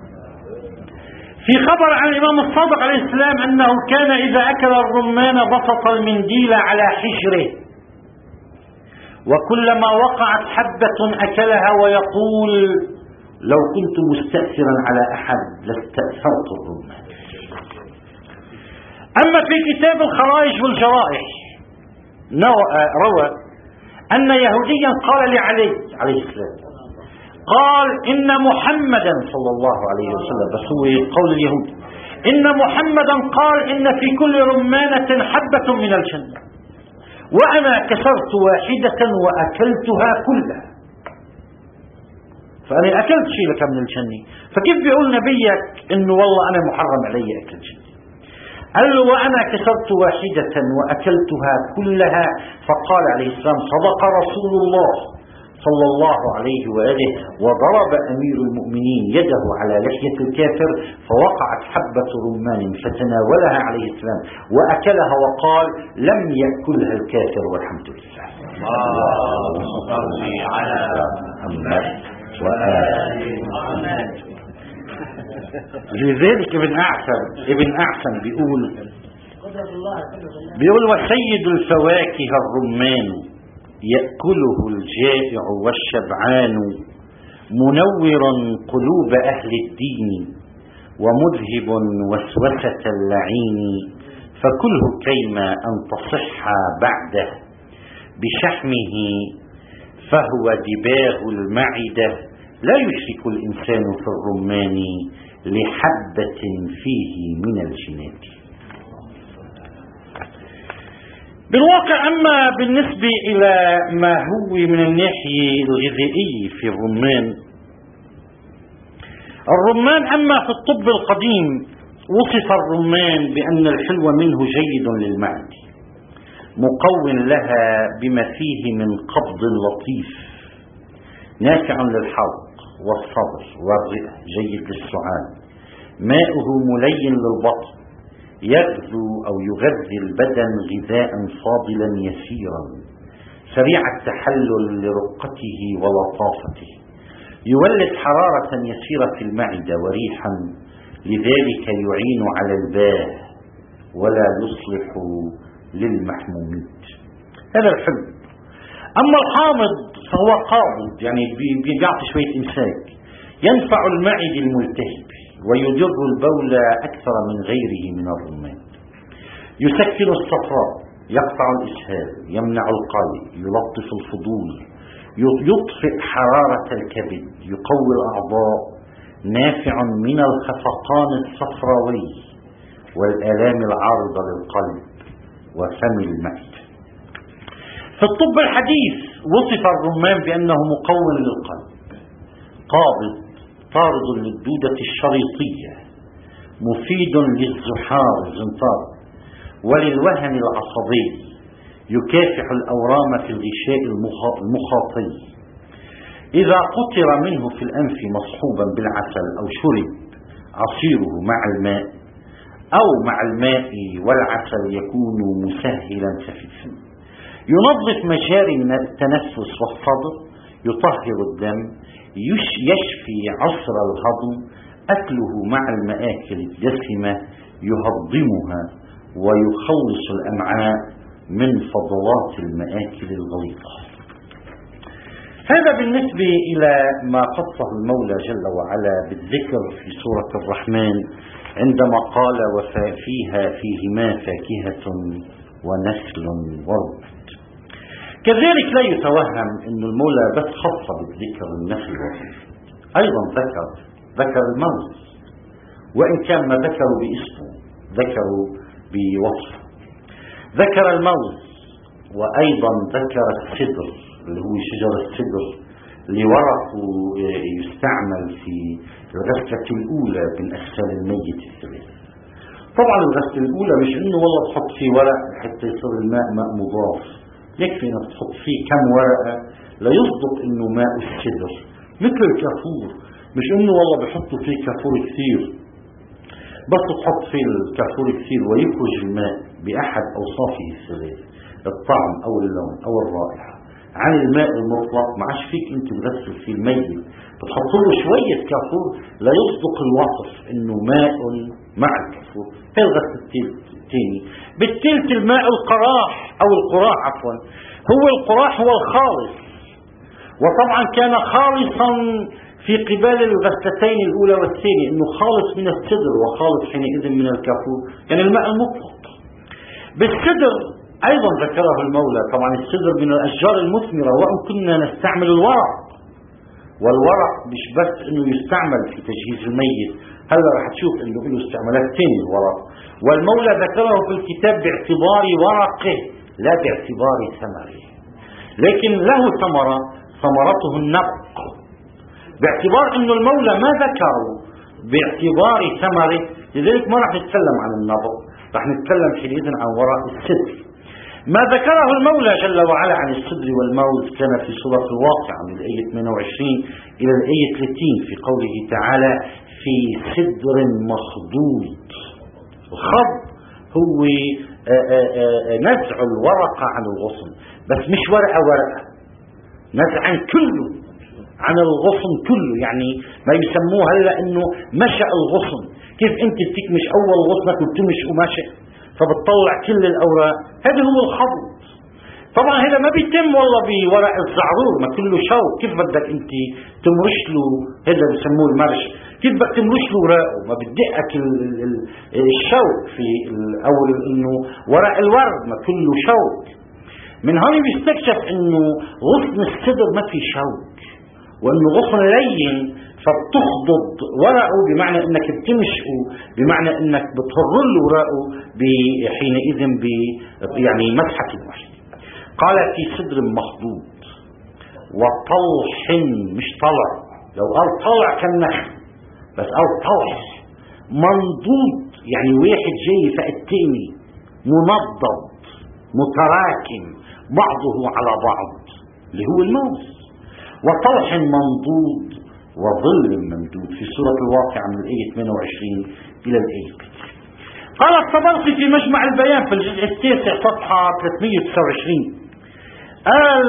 في خبر عن الإمام الصادق عليه السلام أنه كان إذا أكل الرمان بسط المنديل على حجره، وكلما وقعت حبة أكلها، ويقول: لو كنت مستأثرا على أحد لاستأثرت الرمان. أما في كتاب الخرائج والجرائح روى أن يهوديا قال لعلي عليه السلام، قال: إن محمدا صلى الله عليه وسلم، بس هو قول اليهود، إن محمدا قال: إن في كل رمانة حبة من الجنة، وأنا كسرت واحدة وأكلتها كلها. فأنا أكلت شيء لك من الجنة، فكيف بيقول نبيك إنه والله أنا محرم علي أكل الجنة؟ قال له: وأنا كسرت واحدة وأكلتها كلها. فقال عليه السلام: صدق رسول الله صلى الله عليه وآله. وضرب أمير المؤمنين يده على لحية الكافر، فوقعت حبة رمان فتناولها عليه السلام وأكلها، وقال: لم يأكلها الكافر والحمد لله. اللهم صل على محمد وآل محمد. لذلك ابن أعسم ابن أعسم بيقول بيقول وسيد الفواكه الرمان يأكله الجائع والشبعان، منورا قلوب أهل الدين ومذهب وسوسة اللعين، فكله كيما أن تصح بعده بشحمه، فهو دباغ المعدة، لا يشرك الإنسان في الرمان لحبة فيه من الجنات. بالواقع أما بالنسبة إلى ما هو من الناحية الغذائية في الرمان، الرمان أما في الطب القديم وصف الرمان بأن الحلو منه جيد للمعدة، مقوٍ لها بما فيه من قبض لطيف، نافع للحلق والصدر والرئة، جيد للسعال، ماؤه ملين للبطن، يغذو أو يغذي البدن غذاء فاضلا يسيرا، سريع التحلل لرقته ولطافته، يولد حرارة يسيرة في المعدة وريحا، لذلك يعين على الباه ولا يصلح للمحموميت. هذا الحلو. أما الحامض فهو قابض، يعني بيعطي شوية إمساك، ينفع المعدة الملتهب ويدر البول أكثر من غيره من الرمان، يسكن الصفراء، يقطع الإسهال، يمنع القلب، يلطف الفضول، يطفئ حرارة الكبد، يقوي الأعضاء، نافع من الخفقان الصفراوي والآلام العارضة للقلب، وفم المعدة. في الطب الحديث وصف الرمان بأنه مقوٍ للقلب، قابض، طارد للدودة الشريطية، مفيد للزحار الزنطار وللوهن العصبي، يكافح الأورام في الغشاء المخاطي. إذا قطر منه في الأنف مصحوبا بالعسل أو شرب عصيره مع الماء أو مع الماء والعسل يكون مسهلا خفيفا، ينظف مجاري التنفس والصدر، يطهر الدم، يشفي عسر الهضم، أكله مع المآكل الدسمة يهضمها ويخلص الأمعاء من فضلات المآكل الغليظة. هذا بالنسبة إلى ما خصه المولى جل وعلا بالذكر في سورة الرحمن عندما قال وفيها فيهما فاكهة ونخل ورمان. كذلك لا يتوهم أن المولى بس خص بالذكر النخل والرمان، أيضا ذكر ذكر الموز، وإن كان ما ذكروا باسمه ذكروا بوصفه. ذكر الموز وأيضا ذكر السدر اللي هو شجر السدر اللي ورقه يستعمل في الغسلة الأولى من أغسال الميت الثلاث. طبعا الغسلة الأولى مش إنه والله تحط فيه ورق حتى يصير الماء ماء مضاف، يكفي إنك تحط فيه كم ورقة لا يصدق إنه ماء السدر، مثل الكافور، مش إنه والله بحطوا فيه كافور كثير، بس تحط فيه الكافور كثير ويخرج الماء بأحد أوصافه الثلاث، الطعم أو اللون أو الرائحة، عن الماء المطلق. ما عادش فيك أنت تغسل فيه الميت بتحط له شوية كافور لا يصدق الوصف إنه ماء مع الكافور. هي الغسل الثاني. بالثالث الماء القراح أو القراح عفوا، هو القراح هو الخالص، وطبعا كان خالصا في قبال الغسلتين الأولى والثانية، إنه خالص من السدر وخالص حينئذ من الكافور، يعني الماء المطلق. بالسدر أيضا ذكره المولى، طبعا السدر من الأشجار المثمرة، وإن كنا نستعمل الورق، والورق مش بس إنه يستعمل في تجهيز الميت، هلا رح تشوف إنه له استعمالات ثانية الورق، والمولى ذكره في الكتاب باعتبار ورقه لا باعتبار ثمره، لكن له ثمرة ثمرته النبق، باعتبار انه المولى ما ذكره باعتبار ثمره، لذلك ما رح نتكلم عن النبق، رح نتكلم حينئذ عن ورق السدر. ما ذكره المولى جل وعلا عن السدر والموز كان في سورة الواقعة من الآية ثمانية وعشرين إلى الآية ثلاثين في قوله تعالى في سدر مخضود. الخض هو نزع الورقة عن الغصن، بس مش ورقة ورقة، نزعا كله عن الغصن كله، يعني ما يسموه هلا انه مشى الغصن. كيف انت بتكمش اول غصنك وبتمش وماشي فبتطلع كل الاوراق، هذا هو الخض. طبعا هذا ما بيتم والله بورق الزعرور، ما كله شوك، كيف بدك انت تمرش له، هذا بسموه المرش، كيف بدك تمرش له اوراقه، ما بدقك الشوك في او انه ورق الورد ما كله شوك. من هون بيستكشف انه غصن السدر ما في شوك، وانه غصن لين فبتخضض ورقه، بمعنى انك بتمشقه، بمعنى انك بتهر له ورقه حينئذ ب يعني مسحة الوحي. قال في صدر مخضود وطلح، مش طلع، لو قال طلع كالنخل بس قال طلح منضود، يعني واحد جاي فالتاني، منضد متراكم بعضه على بعض اللي هو الموز. وطلح منضود وظل ممدود في سورة الواقعة من الآية ثمانية وعشرين إلى الآية. قال الطبرسي في مجمع البيان في الجزء التاسع صفحة ثلاثمئة وتسعة وعشرين قال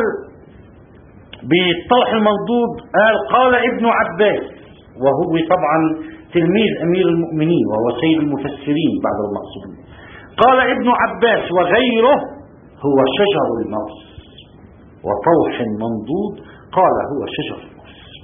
بالطلح المنضود، قال قال ابن عباس، وهو طبعا تلميذ أمير المؤمنين وهو سيد المفسرين بعد المقصودين، قال ابن عباس وغيره هو شجر الموز، وطلح منضود قال هو شجر الموز.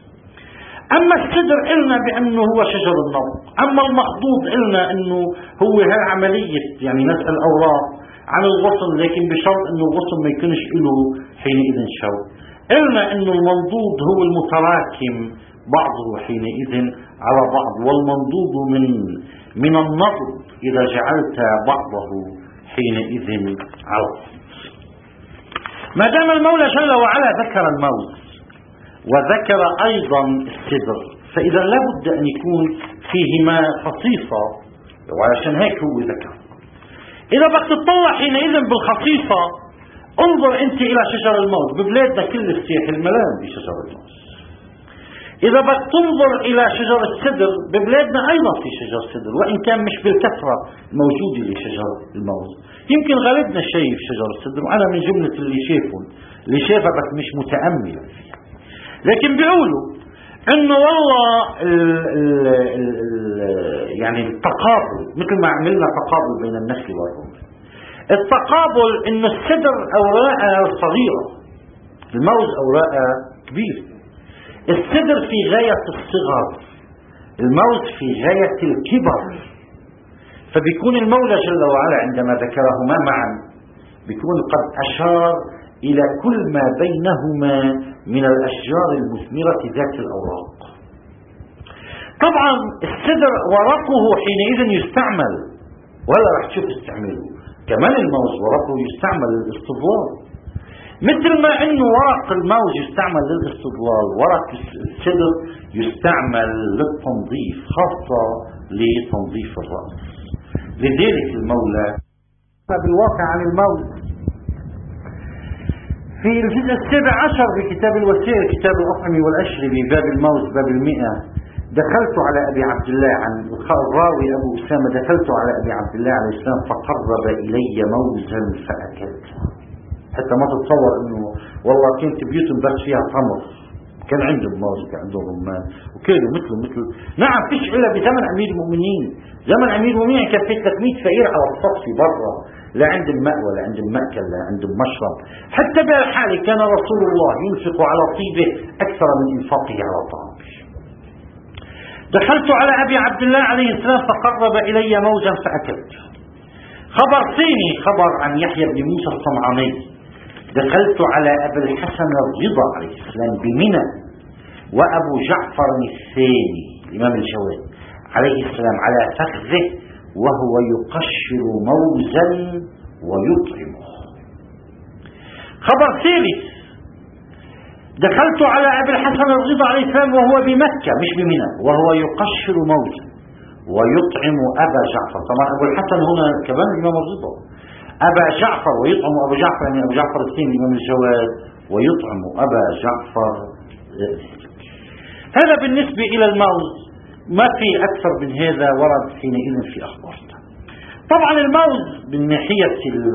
أما السدر قلنا بأنه هو شجر النض، أما المخضوض قلنا أنه هو هاي عملية يعني نزع الأوراق عن الغصن، لكن بشرط أنه الغصن ما يكونش له حينئذ شوك. قلنا أنه المنضود هو المتراكم بعضه حينئذ على بعض، والمنضود من من النضد إذا جعلت بعضه حينئذ عرفت. ما دام المولى جل وعلا ذكر الموز وذكر أيضا السدر، فإذا لابد أن يكون فيهما خصيصة، وعشان هيك هو ذكر. إذا بدك تطلع حينئذ بالخصيصة، انظر أنت إلى شجر الموز. ببلادنا كل السياح الملان بشجر الموز. إذا بدك تنظر إلى شجر السدر، ببلادنا أيضا في شجر السدر، وإن كان مش بالكثرة موجودة لشجر الموز. يمكن غالبنا شايف شجر السدر، وأنا من جملة اللي شايفهم، اللي شايفها بس مش متأمل فيها. لكن بيقولوا إنه والله ال ال ال ال يعني التقابل، مثل ما عملنا تقابل بين النخل والرمان، التقابل إنه السدر أوراقها صغيرة، الموز أوراقها كبيرة. السدر في غاية الصغر، الموز في غاية الكبر. فبيكون المولى جل وعلا عندما ذكرهما معا بيكون قد أشار إلى كل ما بينهما من الأشجار المثمرة ذات الأوراق. طبعا السدر ورقه حينئذ يستعمل، ولا رح تشوف استعماله. كمان الموز ورقه يستعمل للاستظلال، مثل ما انه ورق الموز يستعمل للاستظلال، ورق السدر يستعمل للتنظيف، خاصة لتنظيف الرأس. لذلك المولى بالواقع عن الموز في الجزء السابع عشر بكتاب الوسائل، كتاب الأطعمة والأشربة، باب الموز، باب المئة. دخلت على أبي عبد الله، عن الراوي أبو أسامة، دخلت على أبي عبد الله عليه السلام فقرب إلي موزا فأكلت. حتى ما تتصور انه والله كانت بيوتهم بس فيها تمر، كان عندهم موز، كان عندهم رمان، وكانوا مثله مثل نعم فيش الا بزمن امير المؤمنين. زمن امير المؤمنين كان في ثلاثمئة فقير على السطح برا، لا عندهم مأوى، لا عندهم مأكل، لا عندهم مشرب. حتى بهالحالة كان رسول الله ينفق على طيبه اكثر من انفاقه على طعامه. دخلت على ابي عبد الله عليه السلام فقرب الي موزا فاكلت. خبر ثاني، خبر عن يحيى بن موسى الصنعاني. دخلت على أبي الحسن الرضا عليه السلام بمنى، وأبو جعفر الثاني الإمام الجواد عليه السلام على فخذه وهو يقشر موزا ويطعمه. خبر ثالث، دخلت على أبي الحسن الرضا عليه السلام وهو بمكة مش بمنى، وهو يقشر موزا ويطعم أبا جعفر. طبعا أبو الحسن هنا كمان الإمام الرضا، أبا جعفر ويطعم أبو جعفر، يعني أبو جعفر الثاني الإمام الجواد ويطعم أبا جعفر. هذا بالنسبة إلى الموز، ما في أكثر من هذا ورد حينئذ في أخبارنا. طبعا الموز من ناحية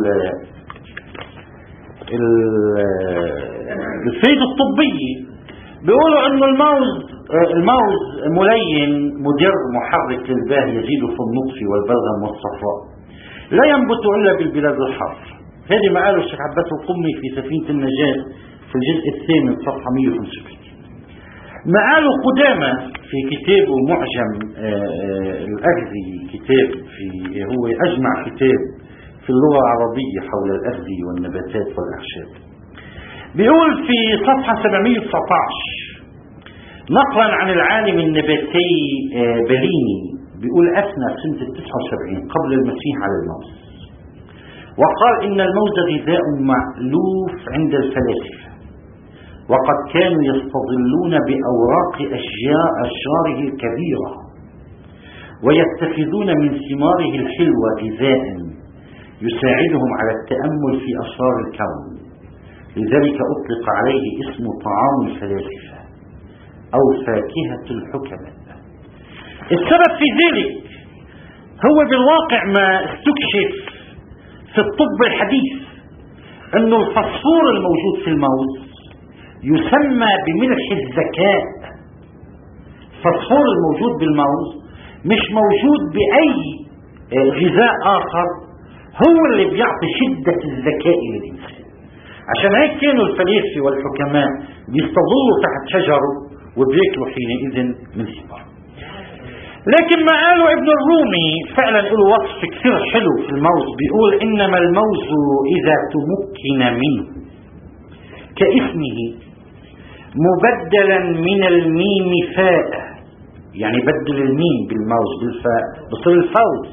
الفائدة الطبية بيقولوا أنه الموز الموز ملين مدر محرك للباه، يزيد في النطف والبلغم والصفراء، لا ينبت إلا بالبلاد الحار. هذه ما قاله الشيخ عباس القمي في سفينة النجاة في الجزء الثامن صفحة مئة وخمسة وستين. ما قاله قدامى في كتابه معجم الأغذي، كتاب في هو أجمع كتاب في اللغة العربية حول الأغذية والنباتات والأعشاب. بيقول في صفحة سبعمئة وتسعة عشر نقلا عن العالم النباتي بليني، بيقول أثنى سنة تسعة وسبعين قبل المسيح على الموز، وقال إن الموز غذاء مألوف عند الفلاسفة، وقد كانوا يستظلون بأوراق أشجار أشجاره الكبيرة ويتخذون من ثماره الحلوة غذاء يساعدهم على التأمل في أسرار الكون، لذلك أطلق عليه اسم طعام الفلاسفة أو فاكهة الحكماء. السبب في ذلك هو بالواقع ما استكشف في الطب الحديث، أنه الفسفور الموجود في الموز يسمى بملح الذكاء. الفسفور الموجود بالموز مش موجود بأي غذاء آخر، هو اللي بيعطي شدة الذكاء للإنسان. عشان هيك كانوا الفلاسفة والحكماء بيستظلوا تحت شجره وبياكلوا حينئذ من ثماره. لكن ما قالوا ابن الرومي فعلا له وصف كثير حلو في الموز، بيقول إنما الموز إذا تمكن منه كاسمه مبدلا من الميم فاء، يعني بدل الميم بالموز بالفاء بصير الفوز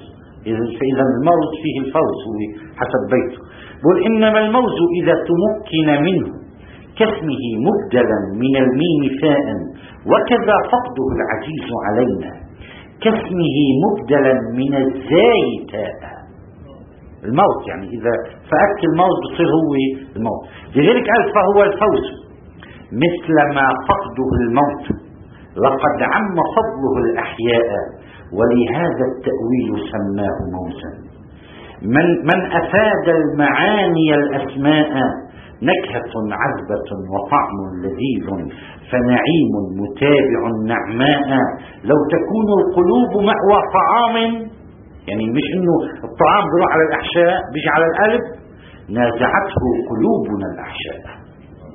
فإذا الموز فيه الفوز هو حسب بيته. بقول إنما الموز إذا تمكن منه كاسمه مبدلا من الميم فاء، وكذا فقده العزيز علينا كاسمه مبدلا من الزاي تاء. الموت يعني إذا فأكت الموت بصير هو الموت. لذلك قال فهو الفوز مثل ما فقده الموت، لقد عم فضله الأحياء، ولهذا التأويل سماه موزا. من, من أفاد المعاني الأسماء نكهة عذبة وطعم لذيذ، فنعيم متابع نعماء. لو تكون القلوب مأوى طعام، يعني مش انه الطعام بيروح على الأحشاء بيجي على القلب، نازعته قلوبنا الأحشاء.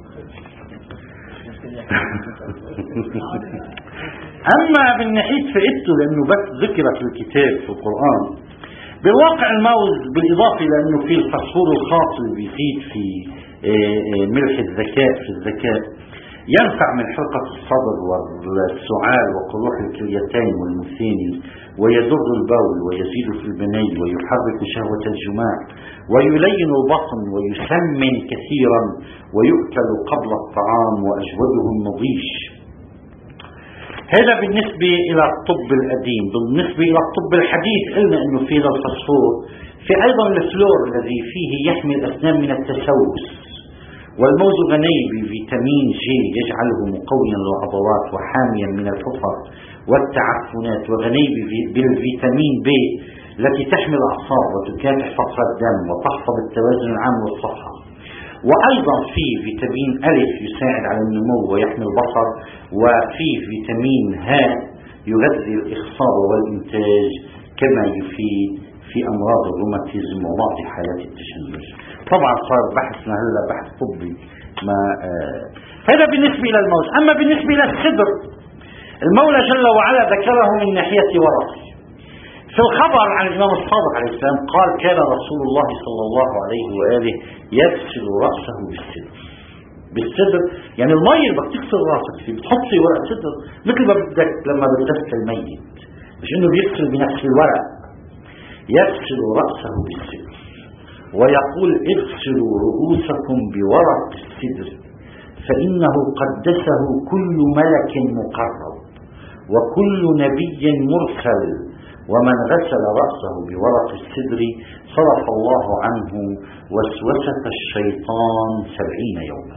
أما من ناحية فائدته لأنه بس ذكرت في الكتاب في القرآن، بالواقع الموز بالإضافة لأنه فيه الفسفور الخاص اللي بيزيد في ملح الذكاء في الذكاء، ينفع من حرقة الصدر والسعال وقروح الكليتين والمثاني، ويضر البول ويزيد في البني، ويحرك شهوة الجماع، ويلين البطن، ويسمن كثيرا، ويؤكل قبل الطعام، وأجوده النضيش. هذا بالنسبة إلى الطب القديم. بالنسبة إلى الطب الحديث قلنا أنه فيه الفسفور، في أيضا الفلور الذي فيه يحمي الأسنان من التسوس. والموز غني بفيتامين جي يجعله مقويا للعضلات وحاميا من الحفر والتعفنات، وغني بالفيتامين بي التي تحمي الأعصاب وتكافح فقر الدم وتحفظ التوازن العام والصحة. وأيضا فيه فيتامين ألف يساعد على النمو ويحمي البصر، وفيه فيتامين هاء يغذي الإخصاب والإنتاج، كما يفيد في أمراض الروماتيزم وبعض حالات التشنج. طبعا صار بحثنا هلا بحث طبي ما آه هذا بالنسبة إلى الموز. أما بالنسبة إلى السدر، المولى جل وعلا ذكره من ناحية ورثه. في الخبر عن الإمام الصادق عليه السلام قال كان رسول الله صلى الله عليه وآله يغسل رأسه بالسدر. بالسدر يعني المية اللي بدك تغسل راسك فيه بتحط فيه ورق سدر مثل ما بدك لما بتغسل الميت، مش انه بيغسل بنفس الورق. يغسل رأسه بالسدر ويقول اغسلوا رؤوسكم بورق السدر، فإنه قدسه كل ملك مقرب وكل نبي مرسل، ومن غسل رأسه بورق السدر صرف الله عنه وسوسة الشيطان سبعين يوما.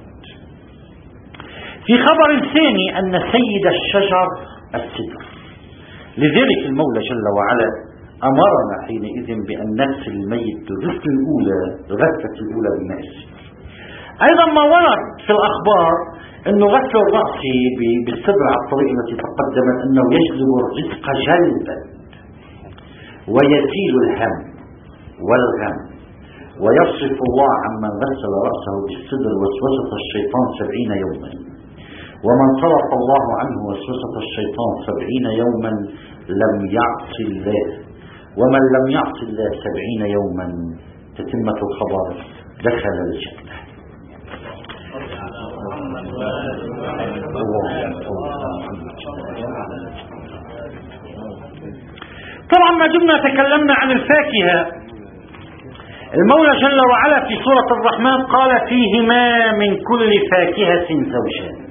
في خبر ثاني أن سيد الشجر السدر، لذلك المولى جل وعلا أمرنا حينئذ بأن نغسل الميت الغسل الأولى الغسلة الأولى بالماء السدر. أيضا ما ورد في الأخبار أنه غسل الرأس بالسدر على الطريقة التي تقدمت أنه يجلب الرزق جلبا ويزيل الهم والغم، ويصرف الله عمن غسل رأسه بالسدر وسوسة الشيطان سبعين يوما، ومن صرف الله عنه وسوسة الشيطان سبعين يوما لم يعص الله، ومن لم يعص الله سبعين يوما تتمة الخبر دخل الجنة. طبعا ما دمنا تكلمنا عن الفاكهة، المولى جل وعلا في سورة الرحمن قال فيهما من كل فاكهة زوجان.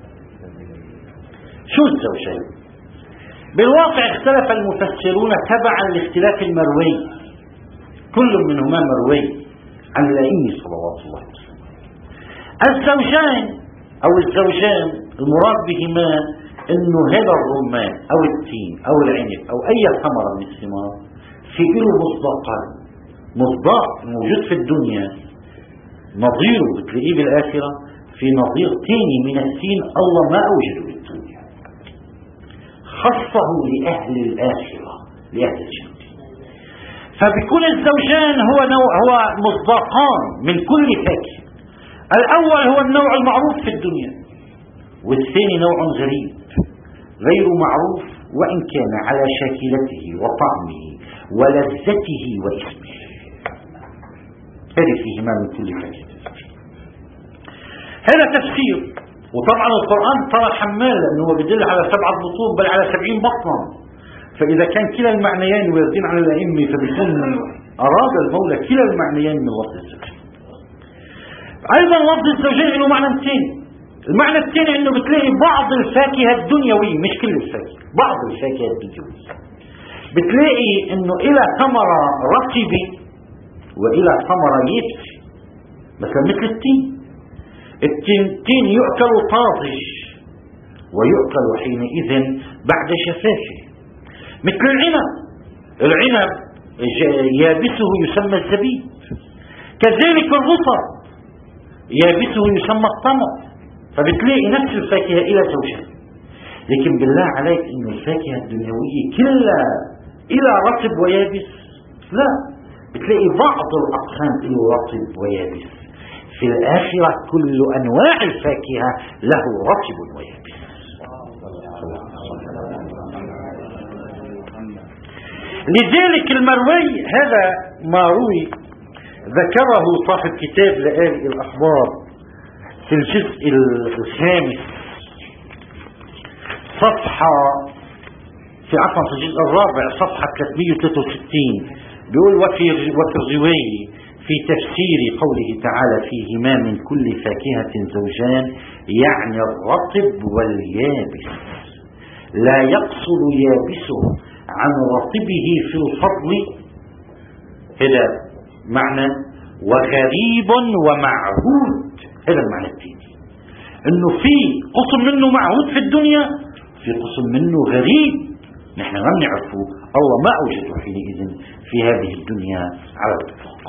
شو الزوجان؟ بالواقع اختلف المفسرون تبعا لاختلاف المروي، كل منهما مروي عن الأئمة صلوات الله عليه وسلم. الزوجان أو الزوجان المراد بهما انه هذا الرمان او التين او العنب او اي ثمرة من الثمار في له مصداقان. مصداق موجود في الدنيا نظيره بتلاقيه بالاخرة، في نظير ثاني من التين الله ما اوجده بالدنيا، خصه لاهل الاخرة لاهل الجنة. فبكل الزوجان هو نوع هو مصداقان من كل فاكهة. الاول هو النوع المعروف في الدنيا، والثاني نوع غريب غير معروف وإن كان على شاكلته وطعمه ولذته واسمه. هذه فيهما من كل فاكهة. هذا تفسير. وطبعا القرآن ترى حمال لأنه بدل على سبعة بطون بل على سبعين بطنا، فإذا كان كلا المعنيين واردين على الأئمة فبيكون أراد المولى كلا المعنيين من لفظ الزوجين. أيضا لفظ الزوجين له معنى ثاني. المعنى الثاني أنه بتلاقي بعض الفاكهة الدنيوية، مش كل الفاكهة، بعض الفاكهة الدنيوية بتلاقي أنه إلى ثمرة رطبة وإلى ثمرة يابسة. مثلا مثل التين، التين يؤكل طازج ويؤكل حينئذ بعد جفافه. مثل العنب، العنب يابسه يسمى الزبيب، كذلك الرطب يابسه يسمى التمر. فبتلاقي نفس الفاكهة إلى زوجين. لكن بالله عليك إنه الفاكهة الدنيوية كلها إلى رطب ويابس؟ لا، بتلاقي بعض الأقسام إلى رطب ويابس. في الآخرة كل أنواع الفاكهة له رطب ويابس. لذلك المروي، هذا ما روي ذكره صاحب كتاب لآلئ الأخبار في الجزء الخامس صفحة في عفوا في الجزء الرابع صفحة ثلاثمئة وثلاثة وستين، بيقول وفي وفي الرواية في تفسير قوله تعالى فيهما من كل فاكهة زوجان، يعني الرطب واليابس، لا يقصر يابسه عن رطبه في الفضل. هذا معنى. وغريب ومعهود، هذا المعنى الثاني، انه في قسم منه معهود في الدنيا، في قسم منه غريب نحن ما بنعرفه، الله ما اوجده حينئذ في هذه الدنيا على الاطلاق.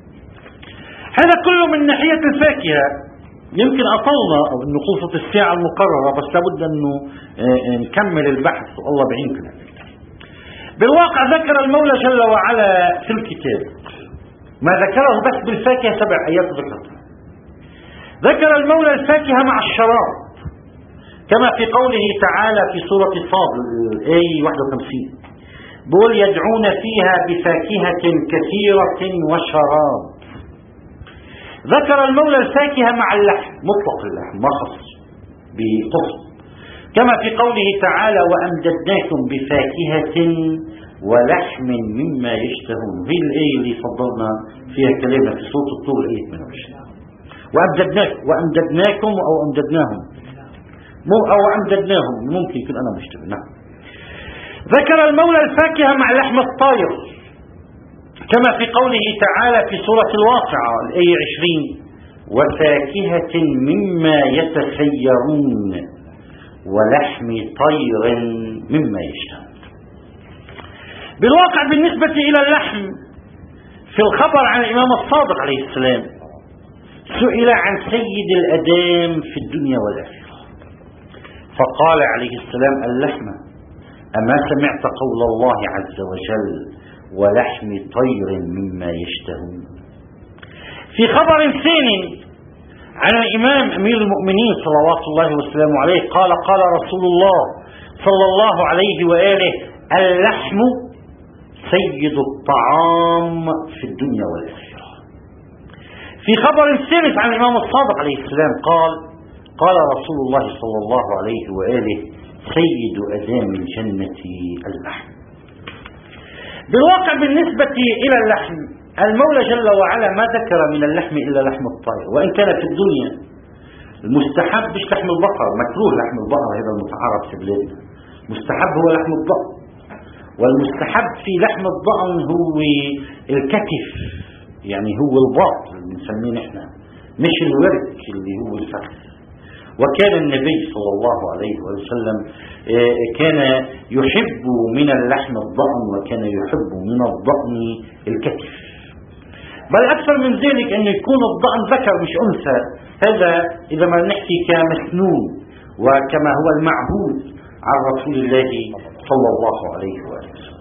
هذا كله من ناحية الفاكهة. يمكن اطلنا او انه خلصت الساعة المقررة، بس لابد انه نكمل البحث والله بعينكم. بالواقع ذكر المولى جل وعلا في الكتاب ما ذكره بس بالفاكهة سبع آيات ذكرتها. ذكر المولى الفاكهة مع الشراب كما في قوله تعالى في سورة صاد الآية واحد وخمسين، بقول يدعون فيها بفاكهة كثيرة وشراب. ذكر المولى الفاكهة مع اللحم، مطلق اللحم ما خص بقسم، كما في قوله تعالى وأمددناكم بفاكهة ولحم مما يشتهون. هي الآية اللي فضلنا فيها كلامنا في سورة الطور آية ثمانية وعشرين. وأمددناكم وأمددناكم أو أمددناهم مو أو أمددناهم، ممكن يكون أنا مشتبه. نعم. ذكر المولى الفاكهة مع لحم الطير كما في قوله تعالى في سورة الواقعة الآية عشرين وفاكهة مما يتخيرون ولحم طير مما يشتهون. بالواقع بالنسبة إلى اللحم في الخبر عن الإمام الصادق عليه السلام سئل عن سيد الأدام في الدنيا والآخرة فقال عليه السلام اللحم، أما سمعت قول الله عز وجل ولحم طير مما يشتهون. في خبر ثاني عن الإمام أمير المؤمنين صلوات الله وسلامه عليه قال قال رسول الله صلى الله عليه وآله اللحم سيد الطعام في الدنيا والآخرة. في خبر ثالث عن الإمام الصادق عليه السلام قال قال رسول الله صلى الله عليه وآله سيد أدام الجنة اللحم. بالواقع بالنسبة إلى اللحم المولى جل وعلا ما ذكر من اللحم إلا لحم الطير، وإن كان في الدنيا المستحب مش لحم البقر، مكروه لحم البقر هذا المتعارف في بلادنا، مستحب هو لحم الضأن، والمستحب في لحم الضأن هو الكتف، يعني هو الباط اللي بنسميه نحن، مش الورك اللي هو الفخذ. وكان النبي صلى الله عليه وسلم كان يحب من اللحم الضأن وكان يحب من الضأن الكتف، بل أكثر من ذلك أن يكون الضأن ذكر مش أنثى، هذا إذا ما نحكي كمسنون وكما هو المعهود عن رسول الله صلى الله عليه وسلم.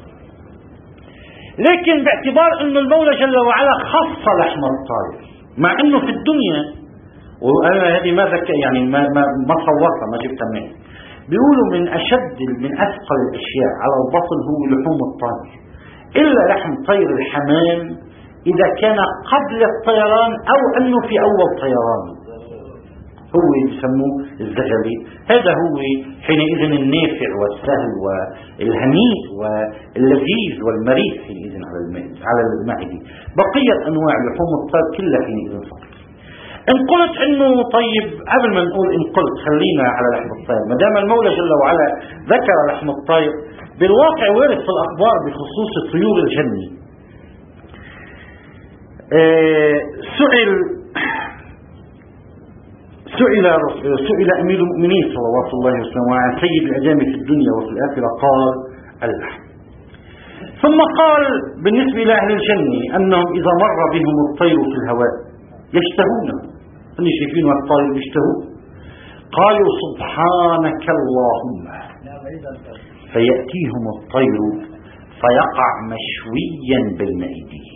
لكن باعتبار أن المولى جل وعلا خص لحم الطير مع أنه في الدنيا، وأنا هذه ما ذكر يعني ما ما ما صورتها ما جبتها منه، بيقولوا من أشد من أثقل الأشياء على البطن هو لحوم الطير، إلا لحم طير الحمام إذا كان قبل الطيران أو أنه في أول طيران. هو بيسموه الزغلي. هذا هو حينئذ النافع والسهل والهنيء واللذيذ والمريح حينئذ على على المعدة. بقية أنواع لحوم الطير كلها حينئذ فقط. إن قلت إنه طيب قبل ما نقول إن قلت خلينا على لحم الطير، ما دام المولى جل وعلا ذكر لحم الطير، بالواقع وارد في الأخبار بخصوص طيور الجنة. آه سئل سئل سئل أمير المؤمنين صلوات الله وسلامه عن سيد الأدام في الدنيا وفي الآخرة، قال اللحم. ثم قال بالنسبة إلى أهل الجنة أنهم إذا مر بهم الطير في الهواء يشتهونه، اللي شايفين الطير يشتهوه، قالوا سبحانك اللهم، فيأتيهم الطير فيقع مشويا بالمائدة.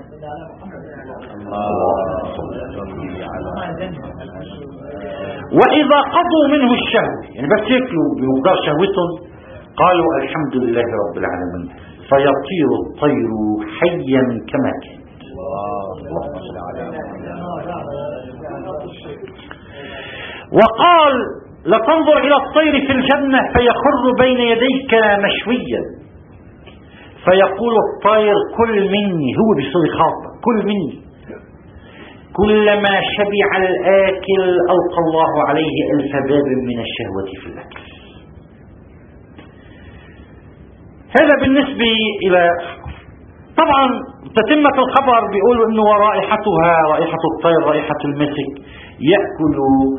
وإذا قضوا منه الشهوة، يعني بس يأكلوا بمقدار شهوتهم، قالوا الحمد لله رب العالمين، فيطير الطير حيا كما كان. وقال لتنظر إلى الطير في الجنة فيخر بين يديك مشويا، فيقول الطير كل مني، هو بصيغة خاطئة، كل مني. كلما شبع الآكل ألقى الله عليه ألف باب من الشهوة في الأكل. هذا بالنسبة إلى، طبعا تتمة الخبر بيقول إنه ورائحتها رائحة الطير رائحة المسك، يأكل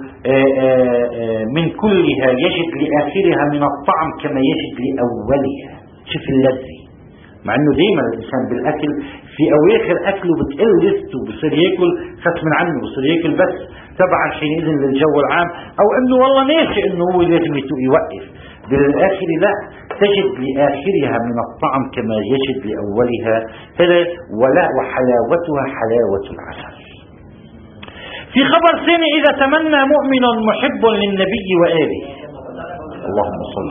من كلها يجد لآخرها من الطعم كما يجد لأولها. شوف اللذة، مع انه دائما الانسان بالاكل في اواخر اكله بتقل لذته، بصير ياكل خصم عنه، بصير ياكل بس تبعا حينئذ للجو العام، او انه والله ناسي انه هو لازم يوقف. بالاخر لا، تجد لاخرها من الطعم كما يجد لاولها، هذا ولا وحلاوتها حلاوه العسل. في خبر ثاني، اذا تمنى مؤمن محب للنبي واله، اللهم صل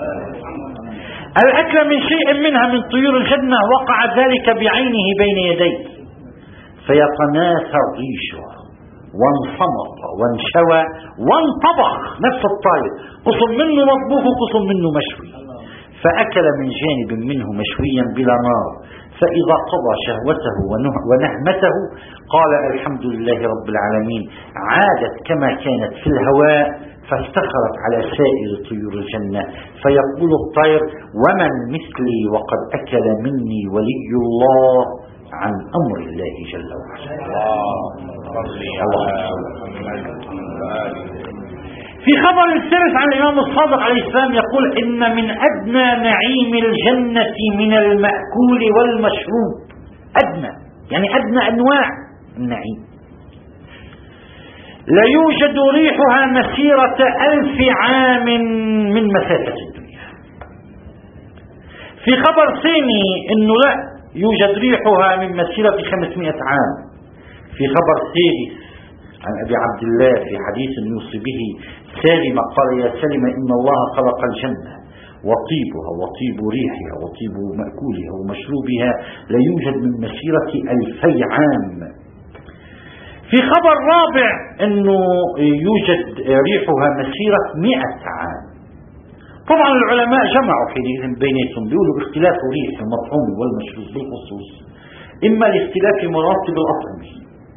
الأكل من شيء منها من طيور الجنة، وقع ذلك بعينه بين يديه، فيتناثر ريشه وانصمط وانشوى وانطبخ، نفس الطير، قسم منه مطبوخ وقسم منه مشوي، فأكل من جانب منه مشويا بلا نار، فإذا قضى شهوته ونهمته قال الحمد لله رب العالمين، عادت كما كانت في الهواء فافتخرت على سائر طيور الجنة. فيقول الطير ومن مثلي وقد أكل مني ولي الله عن أمر الله جل وعلا. في خبر الثالث عن الإمام الصادق عليه السلام يقول إن من أدنى نعيم الجنة من المأكول والمشروب، أدنى يعني أدنى أنواع النعيم، لا يوجد ريحها مسيرة ألف عام من مسافة الدنيا. في خبر ثاني إنه لا يوجد ريحها من مسيرة خمسمائة عام. في خبر ثالث عن أبي عبد الله في حديث يوصي به سالم، قال يا سالم إن الله خلق الجنة وطيبها وطيب ريحها وطيب مأكولها ومشروبها لا يوجد من مسيرة ألفي عام. في خبر رابع انه يوجد ريحها مسيرة مئة عام. طبعا العلماء جمعوا حينئذ بيناتهم، بيقولوا باختلاف ريح المطعوم والمشروب بالخصوص، اما لاختلاف مراتب الاطعمة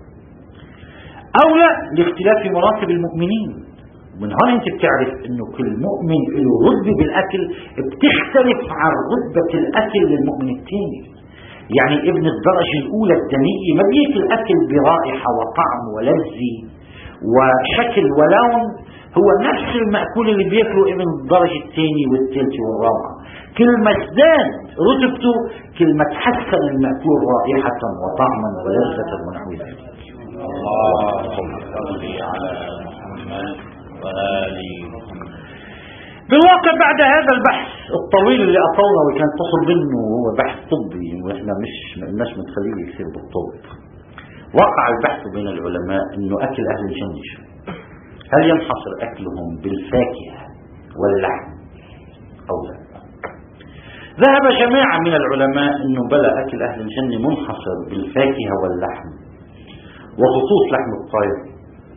او لا لاختلاف مراتب المؤمنين. ومن هون انت بتعرف انه كل مؤمن له رتبة بالاكل بتختلف عن رتبة الاكل للمؤمن الثاني. يعني ابن الدرجة الأولى الدنية ما بياكل أكل برائحة وطعم ولذة وشكل ولون، هو نفس المأكول اللي بياكله ابن الدرجة الثانية والثالثة والرابعة. كل ما ازداد رتبته كل ما تحسن المأكول رائحة وطعما ولذة ونحو ذلك. اللهم صل على محمد وآله. بالواقع بعد هذا البحث الطويل اللي أطلنا وكان تصل منه هو بحث طبي وإحنا مش مش متخليه يصير بالطب، وقع البحث بين العلماء إنه أكل أهل الجنة هل ينحصر أكلهم بالفاكهة واللحم أو لا؟ ذهب جماعة من العلماء إنه بلا، أكل أهل الجنة منحصر بالفاكهة واللحم، وخصوص لحم الطير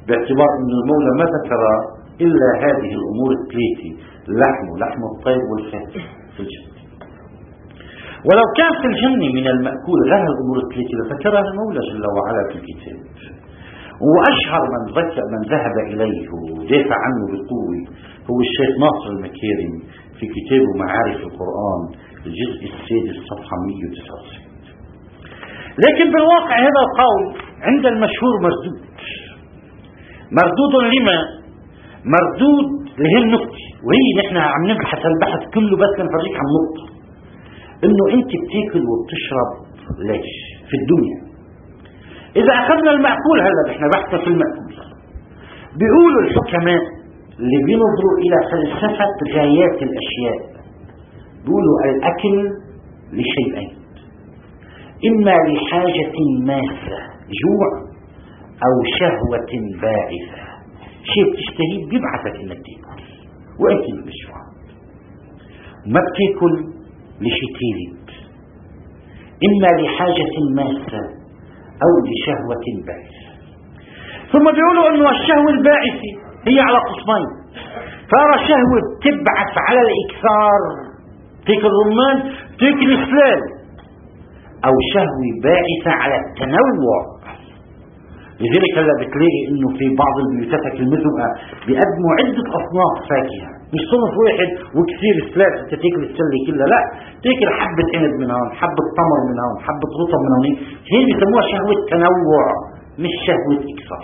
باعتبار أن المولى ما ذكر إلا هذه الأمور الثلاثة: اللحم ولحم الطير والفاكهة في الجنة. ولو كان في الجنة من المأكول غير الأمور الثلاثة لذكرها المولى جل وعلا في الكتاب. وأشهر من ذكر من ذهب إليه ودافع عنه بقوة هو الشيخ ناصر المكارم في كتابه معارف القرآن الجزء السادس صفحة مئة وتسعة وتسعين. لكن بالواقع هذا القول عند المشهور مردود. مردود لما؟ مردود لهي النقطة، وهي نحن عم نبحث البحث كله بس لنفرجيك عن نقطة، انه انت بتاكل وبتشرب ليش في الدنيا. اذا اخذنا المأكول، هلا نحن بحثنا في المأكول، بيقولوا الحكماء اللي بينظروا الى فلسفة غايات الاشياء بيقولوا الاكل لشيئين: اما لحاجة ماسة جوع، او شهوة باعثة، شيء بتشتهيه بيبعثك انك تاكل وانت بالجوع. ما بتاكل لشيء ثالث: اما لحاجة ماسة او لشهوة باعثة. ثم بيقولوا انه الشهوة الباعثة هي على قسمين: ترى شهوة تبعث على الاكثار، تاكل رمان تاكل سلال، او شهوة باعثة على التنوع. لذلك هلا بتلاقي انه في بعض البيوتات المزقة بيقدموا عدة اصناف فاكهة، مش صنف واحد وكثير سلال انت تاكل السلة كلها، لا، تاكل حبة عنب من هون، حبة تمر من هون، حبة رطب من هون. هي بيسموها شهوة تنوع مش شهوة اكثار.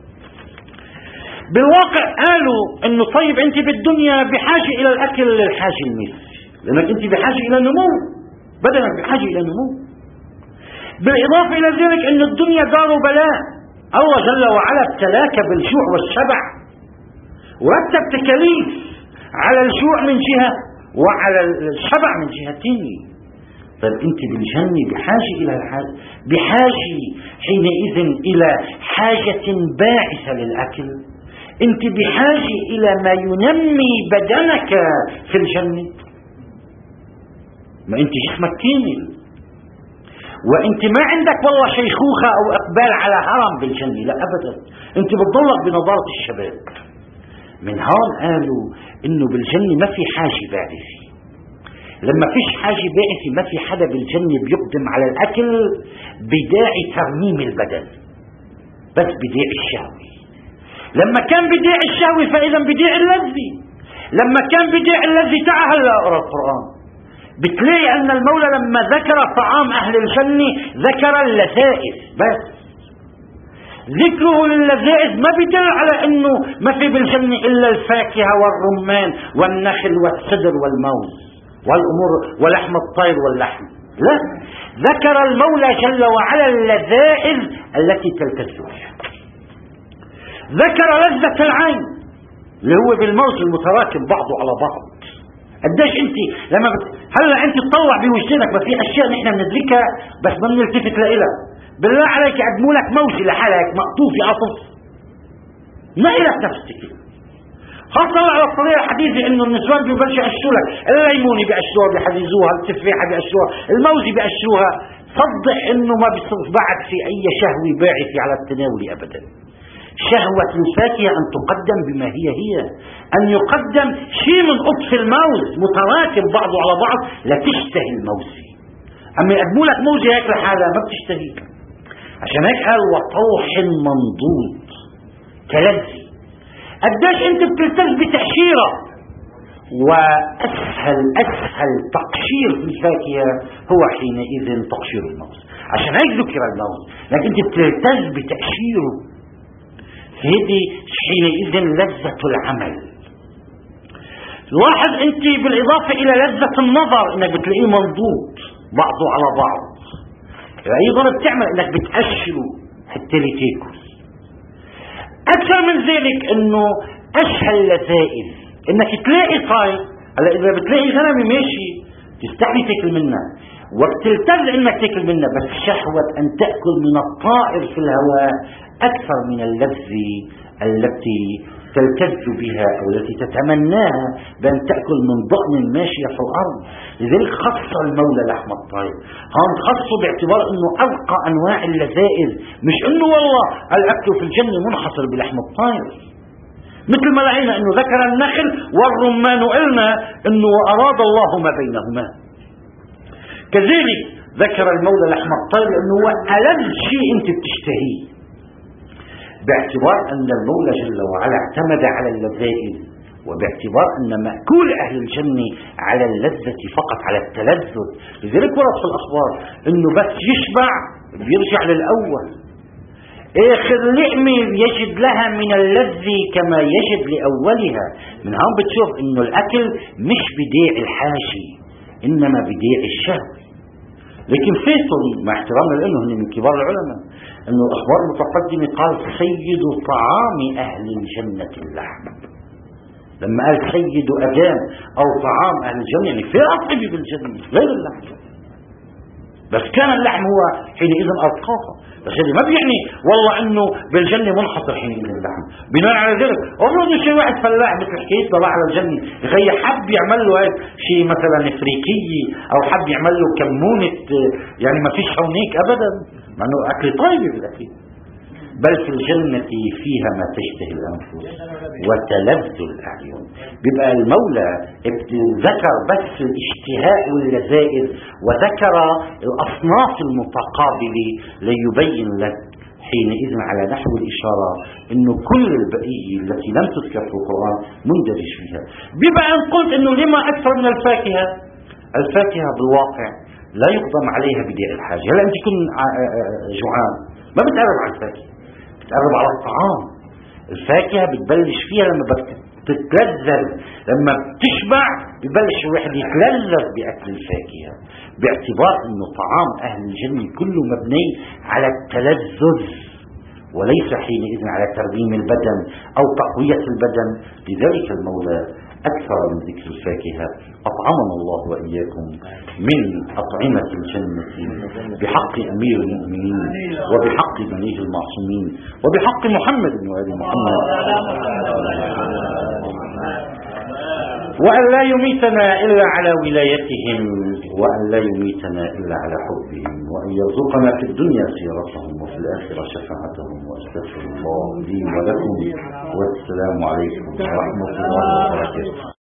بالواقع قالوا انه طيب انت بالدنيا بحاجة الى الاكل للحاجة الماسة، لانك انت بحاجة الى نمو، بدنك بحاجة الى نمو. بالاضافة الى ذلك ان الدنيا دار بلاء، الله جل وعلا ابتلاك بالجوع والشبع، ورتب تكاليف على الجوع من جهة وعلى الشبع من جهة ثانية. طيب انت بالجنة بحاجة الى الحاجة، بحاجة حينئذ الى حاجة باعثة للاكل، انت بحاجة الى ما ينمي بدنك في الجنة. ما انت جسمك كامل، وانت ما عندك والله شيخوخة او اقبال على هرم بالجنة، لا ابدا، انت بتضلك بنظارة الشباب. من هون قالوا انه بالجنة ما في حاجة باعثة. لما فيش حاجة باعثة ما في حدا بالجنة بيقدم على الاكل بداعي ترميم البدن، بس بداعي الشهوة. لما كان بداعي الشهوة فاذا بداعي اللذة. لما كان بداعي اللذة، تعال هلا اقرا القرآن بتلاقي ان المولى لما ذكر طعام اهل الجنة ذكر اللذائذ بس. ذكره للذائذ ما بيدل على انه ما في بالجنة الا الفاكهة والرمان والنخل والسدر والموز والامور ولحم الطير واللحم، لا، ذكر المولى جل وعلا اللذائذ التي تلتذ بها. ذكر لذة العين اللي هو بالموز المتراكم بعضه على بعض. قديش انت لما بت... هلا انت تطلع بوجدانك ما في اشياء نحن بندركها بس ما بنلتفت لها. بالله عليك قدموا لك موزه لحالك مقطوف عطف، ما لك نفسك. خاصة على الطريقة الحديثة انه النسوان بيبلشوا يقشوا لك الليمونة، بيقشوها بيحديزوها، التفاحة بيقشوها، الموزة بيقشوها. صدق انه ما بيصير بعد في اي شهوة باعثة على التناول ابدا. شهوة الفاكهة أن تقدم بما هي هي، أن يقدم شيء من قطف الموز متراكم بعضه على بعض لا تشتهي الموز. أما يقدموا لك موزة هيك لحالها ما بتشتهي. عشان هيك قال وطوح منضود كلذي. قديش أنت بتلتز بتقشيرة، وأسهل أسهل تقشير في الفاكهة هو حينئذ تقشير الموز. عشان هيك ذكر الموز، لكن أنت بتلتز بتقشيره. هذه حينئذ لذة العمل. لاحظ انت بالاضافة الى لذة النظر انك بتلاقيه منضود بعضه على بعض، ايضا بتعمل انك بتقشره حتى لتاكل. اكثر من ذلك انه اشهى اللذائذ انك تلاقي طاير. هلا اذا بتلاقي غنم ماشي تستحي تاكل منها وبتلتز انك تاكل منها، بس شهوة ان تأكل من الطائر في الهواء اكثر من اللذة التي تلتذ بها أو التي تتمناها بأن تأكل من ضأن ماشية في الأرض. لذلك خص المولى لحم الطير، هم خصوا باعتبار أنه أرقى أنواع اللذائذ، مش أنه والله الأكل في الجنة منحصر بلحم الطير. مثل ما رأينا أنه ذكر النخل والرمان، قلنا أنه أراد الله ما بينهما. كذلك ذكر المولى لحم الطير لأنه هو ألذ شيء أنت بتشتهيه، باعتبار أن المولى جل وعلا اعتمد على اللذائذ، وباعتبار أن مأكول أهل الجنة على اللذة فقط، على التلذذ. لذلك ورد في الأخبار أنه بس يشبع بيرجع للأول، آخر لقمة يجد لها من اللذة كما يجد لأولها. من هون بتشوف أنه الأكل مش بداعي الحاجة، إنما بداعي الشهوة. لكن فيصل مع احترامنا لأنه هن من كبار العلماء أنه الأخبار المتقدمة قال سيد طعام أهل الجنة اللحم. لما قال سيد أدام أو طعام أهل الجنة يعني في أطعمة بالجنة غير اللحم، بس كان اللحم هو حينئذ أرقاها. بس هذا ما بيعني والله انه بالجنة منحصر حينئذ اللحم. بناء على ذلك افرض شيء واحد فلاح مثل حكاية طلع على الجنة غير حب يعمل له هيك شيء مثلا افريقية او حب يعمل له كمونة، يعني ما فيش هونيك ابدا، مع انه اكل طيب بالاكيد. بل في الجنة فيها ما تشتهي الانفس وتلذ الاعين. بيبقى المولى ذكر بس الاشتهاء واللذائذ وذكر الاصناف المتقابلة ليبين لك حينئذ على نحو الاشارة انه كل البقية التي لم تذكر في القرآن مندرج فيها. بيبقى ان قلت انه لما اكثر من الفاكهة، الفاكهة بالواقع لا يقدم عليها بداعي الحاجة. هلا انت تكون جوعان ما بتقرب على الفاكهة، بتقرب على الطعام. الفاكهة بتبلش فيها لما بتتلذذ، لما بتشبع ببلش الواحد يتلذذ بأكل الفاكهة، باعتبار انه طعام اهل الجنة كله مبني على التلذذ وليس حينئذ على ترميم البدن او تقوية البدن. لذلك المولى أكثر من ذكر الفاكهة. أطعمنا الله وإياكم من أطعمة الجنة بحق أمير المؤمنين وبحق بنيه المعصومين وبحق محمد وآل محمد، وأن لا يميتنا إلا على ولايتهم، وأن لا يميتنا إلا على حبهم، وأن يرزقنا في الدنيا سيرتهم وفي الآخرة شفاعتهم. وأستغفر الله لي ولكم، والسلام عليكم ورحمة الله وبركاته.